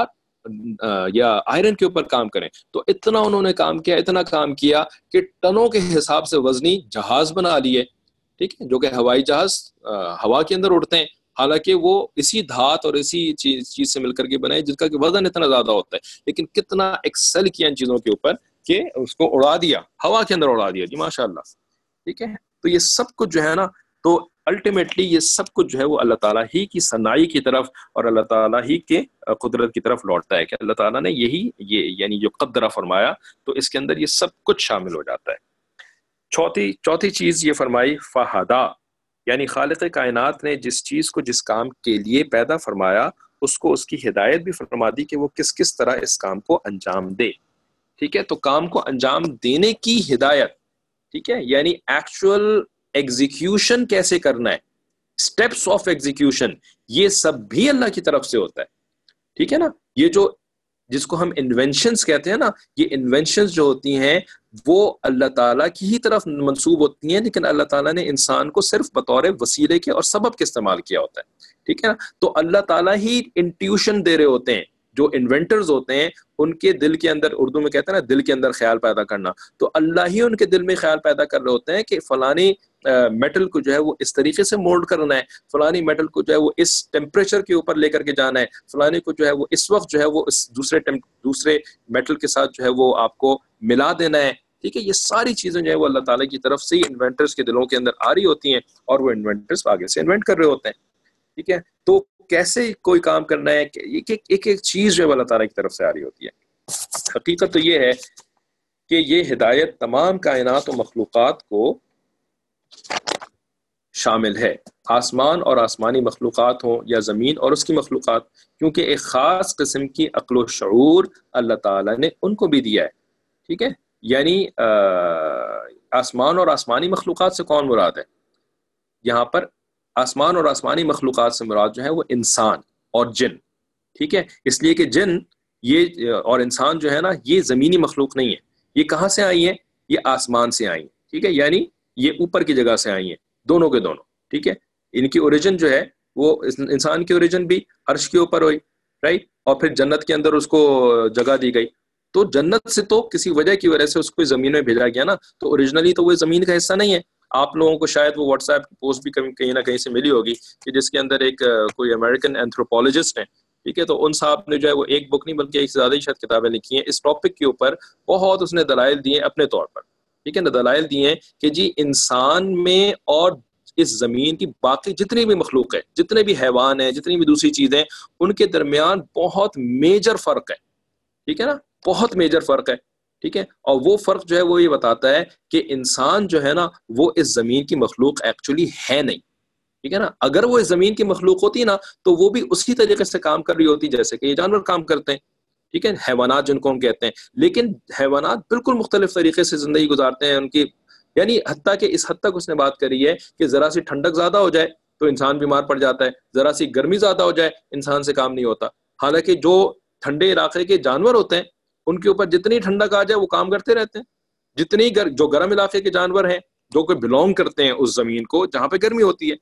یا آئرن کے اوپر کام کریں. تو اتنا انہوں نے کام کیا, اتنا کام کیا کہ ٹنوں کے حساب سے وزنی جہاز بنا لیے, ٹھیک ہے, جو کہ ہوائی جہاز ہوا کے اندر اڑتے ہیں, حالانکہ وہ اسی دھات اور اسی چیز چیز سے مل کر کے بنائے جس کا کہ وزن اتنا زیادہ ہوتا ہے, لیکن کتنا ایکسل کیا ان چیزوں کے اوپر کہ اس کو اڑا دیا, ہوا کے اندر اڑا دیا جی ماشاء اللہ, ٹھیک ہے. تو یہ سب کچھ جو ہے نا, تو الٹیمیٹلی یہ سب کچھ جو ہے وہ اللہ تعالیٰ ہی کی صنائی کی طرف اور اللہ تعالیٰ ہی کے قدرت کی طرف لوٹتا ہے کہ اللہ تعالیٰ نے یہی یہ یعنی جو قدرہ فرمایا تو اس کے اندر یہ سب کچھ شامل ہو جاتا ہے. چوتھی چوتھی چیز یہ فرمائی فہدا, یعنی خالق کائنات نے جس چیز کو جس کام کے لیے پیدا فرمایا اس کو اس کی ہدایت بھی فرما دی کہ وہ کس کس طرح اس کام کو انجام دے, ٹھیک ہے. تو کام کو انجام دینے کی ہدایت, ٹھیک ہے, یعنی ایکچوئل ایگزیکیوشن کیسے کرنا ہے, اسٹیپس آف ایگزیکیوشن, یہ سب بھی اللہ کی طرف سے ہوتا ہے, ٹھیک ہے نا. یہ جو جس کو ہم انوینشنز کہتے ہیں نا, یہ انوینشنز جو ہوتی ہیں وہ اللہ تعالیٰ کی ہی طرف منسوب ہوتی ہیں, لیکن اللہ تعالیٰ نے انسان کو صرف بطور وسیلے کے اور سبب کے استعمال کیا ہوتا ہے, ٹھیک ہے نا. تو اللہ تعالیٰ ہی انٹیوشن دے رہے ہوتے ہیں, جو انوینٹرز ہوتے ہیں ان کے دل کے اندر, اردو میں کہتے ہیں نا دل کے اندر خیال پیدا کرنا, تو اللہ ہی ان کے دل میں خیال پیدا کر رہے ہوتے ہیں کہ فلانی میٹل کو جو ہے وہ اس طریقے سے مولڈ کرنا ہے, فلانی میٹل کو جو ہے وہ اس ٹیمپریچر کے اوپر لے کر کے جانا ہے, فلانی کو جو ہے وہ اس وقت جو ہے وہ اس دوسرے دوسرے میٹل کے ساتھ جو ہے وہ آپ کو ملا دینا ہے, ٹھیک ہے. یہ ساری چیزیں جو ہے وہ اللہ تعالیٰ کی طرف سے ہی انوینٹرز کے دلوں کے اندر آ رہی ہوتی ہیں اور وہ انوینٹرز آگے سے انوینٹ کر رہے ہوتے ہیں, ٹھیک ہے. تو کیسے کوئی کام کرنا ہے, ایک ایک ایک چیز جو ہے اللہ تعالیٰ کی طرف سے آ رہی ہوتی ہے. حقیقت تو یہ ہے کہ یہ ہدایت تمام کائنات و مخلوقات کو شامل ہے, آسمان اور آسمانی مخلوقات ہوں یا زمین اور اس کی مخلوقات, کیونکہ ایک خاص قسم کی عقل و شعور اللہ تعالیٰ نے ان کو بھی دیا ہے, ٹھیک ہے. یعنی آسمان اور آسمانی مخلوقات سے کون مراد ہے یہاں پر؟ آسمان اور آسمانی مخلوقات سے مراد جو ہے وہ انسان اور جن, ٹھیک ہے. اس لیے کہ جن یہ اور انسان جو ہے نا یہ زمینی مخلوق نہیں ہے, یہ کہاں سے آئی ہیں؟ یہ آسمان سے آئی ہیں, ٹھیک ہے. یعنی یہ اوپر کی جگہ سے آئی ہیں دونوں کے دونوں, ٹھیک ہے. ان کی اوریجن جو ہے وہ انسان کی اوریجن بھی عرش کے اوپر ہوئی, رائٹ, اور پھر جنت کے اندر اس کو جگہ دی گئی. تو جنت سے تو کسی وجہ کی وجہ سے اس کو زمین میں بھیجا گیا نا, تو اوریجنلی تو وہ زمین کا حصہ نہیں ہے. آپ لوگوں کو شاید وہ واٹس ایپ کی پوسٹ بھی کہیں نہ کہیں سے ملی ہوگی کہ جس کے اندر ایک کوئی امریکن اینتھروپولوجسٹ ہیں, ٹھیک ہے. تو ان صاحب نے جو ہے وہ ایک بک نہیں بلکہ ایک سے زیادہ شاید کتابیں لکھی ہیں اس ٹاپک کے اوپر, بہت اس نے دلائل دیے اپنے طور پر, ٹھیک ہے نا. دلائل دیے کہ جی انسان میں اور اس زمین کی باقی جتنی بھی مخلوق ہے, جتنے بھی حیوان ہیں, جتنی بھی دوسری چیزیں, ان کے درمیان بہت میجر فرق ہے, ٹھیک ہے نا, بہت میجر فرق ہے, ٹھیک ہے. اور وہ فرق جو ہے وہ یہ بتاتا ہے کہ انسان جو ہے نا وہ اس زمین کی مخلوق ایکچولی ہے نہیں, ٹھیک ہے نا. اگر وہ اس زمین کی مخلوق ہوتی نا تو وہ بھی اسی طریقے سے کام کر رہی ہوتی جیسے کہ یہ جانور کام کرتے ہیں, ٹھیک ہے, حیوانات جن کو ہم کہتے ہیں. لیکن حیوانات بالکل مختلف طریقے سے زندگی گزارتے ہیں, ان کی یعنی حتیٰ کہ اس حد تک اس نے بات کری ہے کہ ذرا سی ٹھنڈک زیادہ ہو جائے تو انسان بیمار پڑ جاتا ہے, ذرا سی گرمی زیادہ ہو جائے انسان سے کام نہیں ہوتا. حالانکہ جو ٹھنڈے علاقے کے جانور ہوتے ہیں ان کے اوپر جتنی ٹھنڈک آ جائے وہ کام کرتے رہتے ہیں, جتنی گر جو گرم علاقے کے جانور ہیں جو کہ بلونگ کرتے ہیں اس زمین کو جہاں پہ گرمی ہوتی ہے,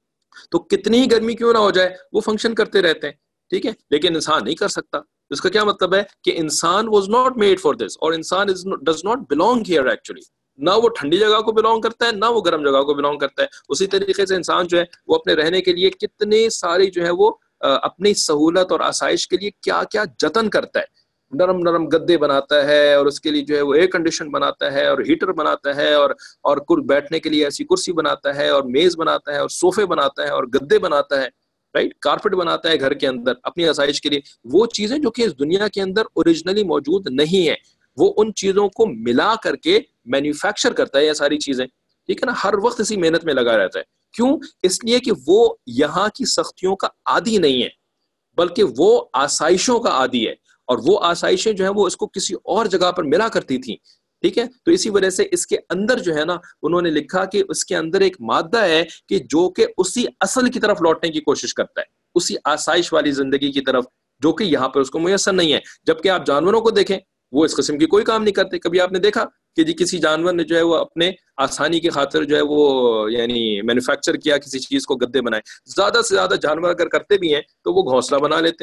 تو کتنی ہی گرمی کیوں نہ ہو جائے وہ فنکشن کرتے رہتے ہیں, ٹھیک ہے. لیکن انسان نہیں کر سکتا. اس کا کیا مطلب ہے کہ انسان was not made for this, اور انسان does not belong here actually. نہ وہ ٹھنڈی جگہ کو بلونگ کرتا ہے نہ وہ گرم جگہ کو بلونگ کرتا ہے. اسی طریقے سے انسان جو ہے وہ اپنے رہنے کے لیے کتنے ساری جو ہے وہ اپنی سہولت اور آسائش کے لیے کیا کیا جتن کرتا ہے, نرم نرم گدے بناتا ہے اور اس کے لیے جو ہے وہ ایئر کنڈیشن بناتا ہے اور ہیٹر بناتا ہے اور اور بیٹھنے کے لیے ایسی کرسی بناتا ہے اور میز بناتا ہے اور صوفے بناتا ہے اور گدے بناتا ہے, رائٹ, کارپٹ بناتا ہے گھر کے اندر اپنی آسائش کے لیے. وہ چیزیں جو کہ اس دنیا کے اندر اوریجنلی موجود نہیں ہیں وہ ان چیزوں کو ملا کر کے مینوفیکچر کرتا ہے یہ ساری چیزیں, ٹھیک ہے نا. ہر وقت اسی محنت میں لگا رہتا ہے. کیوں؟ اس لیے کہ وہ یہاں کی سختیوں کا عادی نہیں ہے بلکہ وہ آسائشوں کا عادی ہے, اور وہ آسائشیں جو ہیں وہ اس کو کسی اور جگہ پر ملا کرتی تھیں, ٹھیک ہے. تو اسی وجہ سے اس کے اندر جو ہے نا انہوں نے لکھا کہ اس کے اندر ایک مادہ ہے کہ جو کہ اسی اصل کی طرف لوٹنے کی کوشش کرتا ہے, اسی آسائش والی زندگی کی طرف جو کہ یہاں پر اس کو میسر نہیں ہے. جبکہ آپ جانوروں کو دیکھیں وہ اس قسم کی کوئی کام نہیں کرتے. کبھی آپ نے دیکھا کہ جی کسی جانور نے جو ہے وہ اپنے آسانی کی خاطر جو ہے وہ یعنی مینوفیکچر کیا کسی چیز کو, گدے بنائے. زیادہ سے زیادہ جانور اگر کرتے بھی ہیں تو وہ گھونسلہ بنا لیتے ہیں,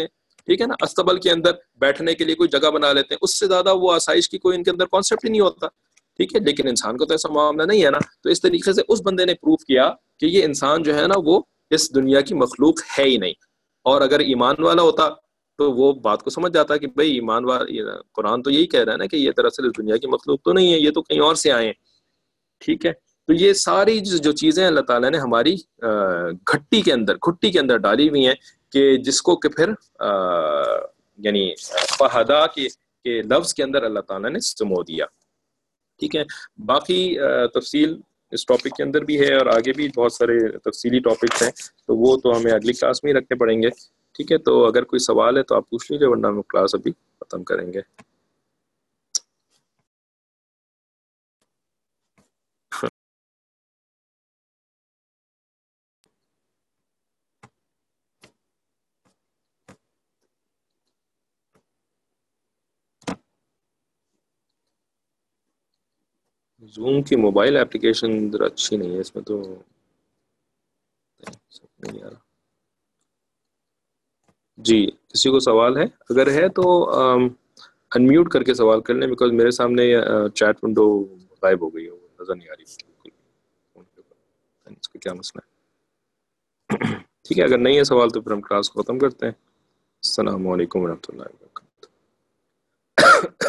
ٹھیک ہے نا. استبل کے اندر بیٹھنے کے لیے کوئی جگہ بنا لیتے ہیں, اس سے زیادہ وہ آسائش کی کوئی ان کے اندر کانسیپٹ ہی نہیں ہوتا. ٹھیک ہے, لیکن انسان کو تو ایسا معاملہ نہیں ہے نا. تو اس طریقے سے اس بندے نے پروف کیا کہ یہ انسان جو ہے نا وہ اس دنیا کی مخلوق ہے ہی نہیں. اور اگر ایمان والا ہوتا تو وہ بات کو سمجھ جاتا کہ بھائی ایمان والا, قرآن تو یہی کہہ رہا ہے نا کہ یہ دراصل اس دنیا کی مخلوق تو نہیں ہے, یہ تو کہیں اور سے آئے ہیں. ٹھیک ہے, تو یہ ساری جو چیزیں اللہ تعالیٰ نے ہماری گھٹی کے اندر گھٹی کے اندر ڈالی ہوئی ہیں کہ جس کو کہ پھر یعنی فہدا کے کے لفظ کے اندر اللہ تعالیٰ نے سمو دیا. ٹھیک ہے, باقی تفصیل اس ٹاپک کے اندر بھی ہے اور آگے بھی بہت سارے تفصیلی ٹاپکس ہیں, تو وہ تو ہمیں اگلی کلاس میں ہی رکھنے پڑیں گے. ٹھیک ہے, تو اگر کوئی سوال ہے تو آپ پوچھ لیجیے, ورنہ ہم کلاس ابھی ختم کریں گے. زوم کی موبائل اپلیکیشن ذرا اچھی نہیں ہے, اس میں تو نہیں آ رہا. جی, کسی کو سوال ہے؟ اگر ہے تو انمیوٹ کر کے سوال کر لیں, بیکاز میرے سامنے چیٹ ونڈو غائب ہو گئی ہے, وہ نظر نہیں آ رہی بالکل, اس کا کیا مسئلہ ہے. ٹھیک ہے, اگر نہیں ہے سوال تو پھر ہم کلاس کو ختم کرتے ہیں. السلام علیکم ورحمۃ اللہ وبرکاتہ.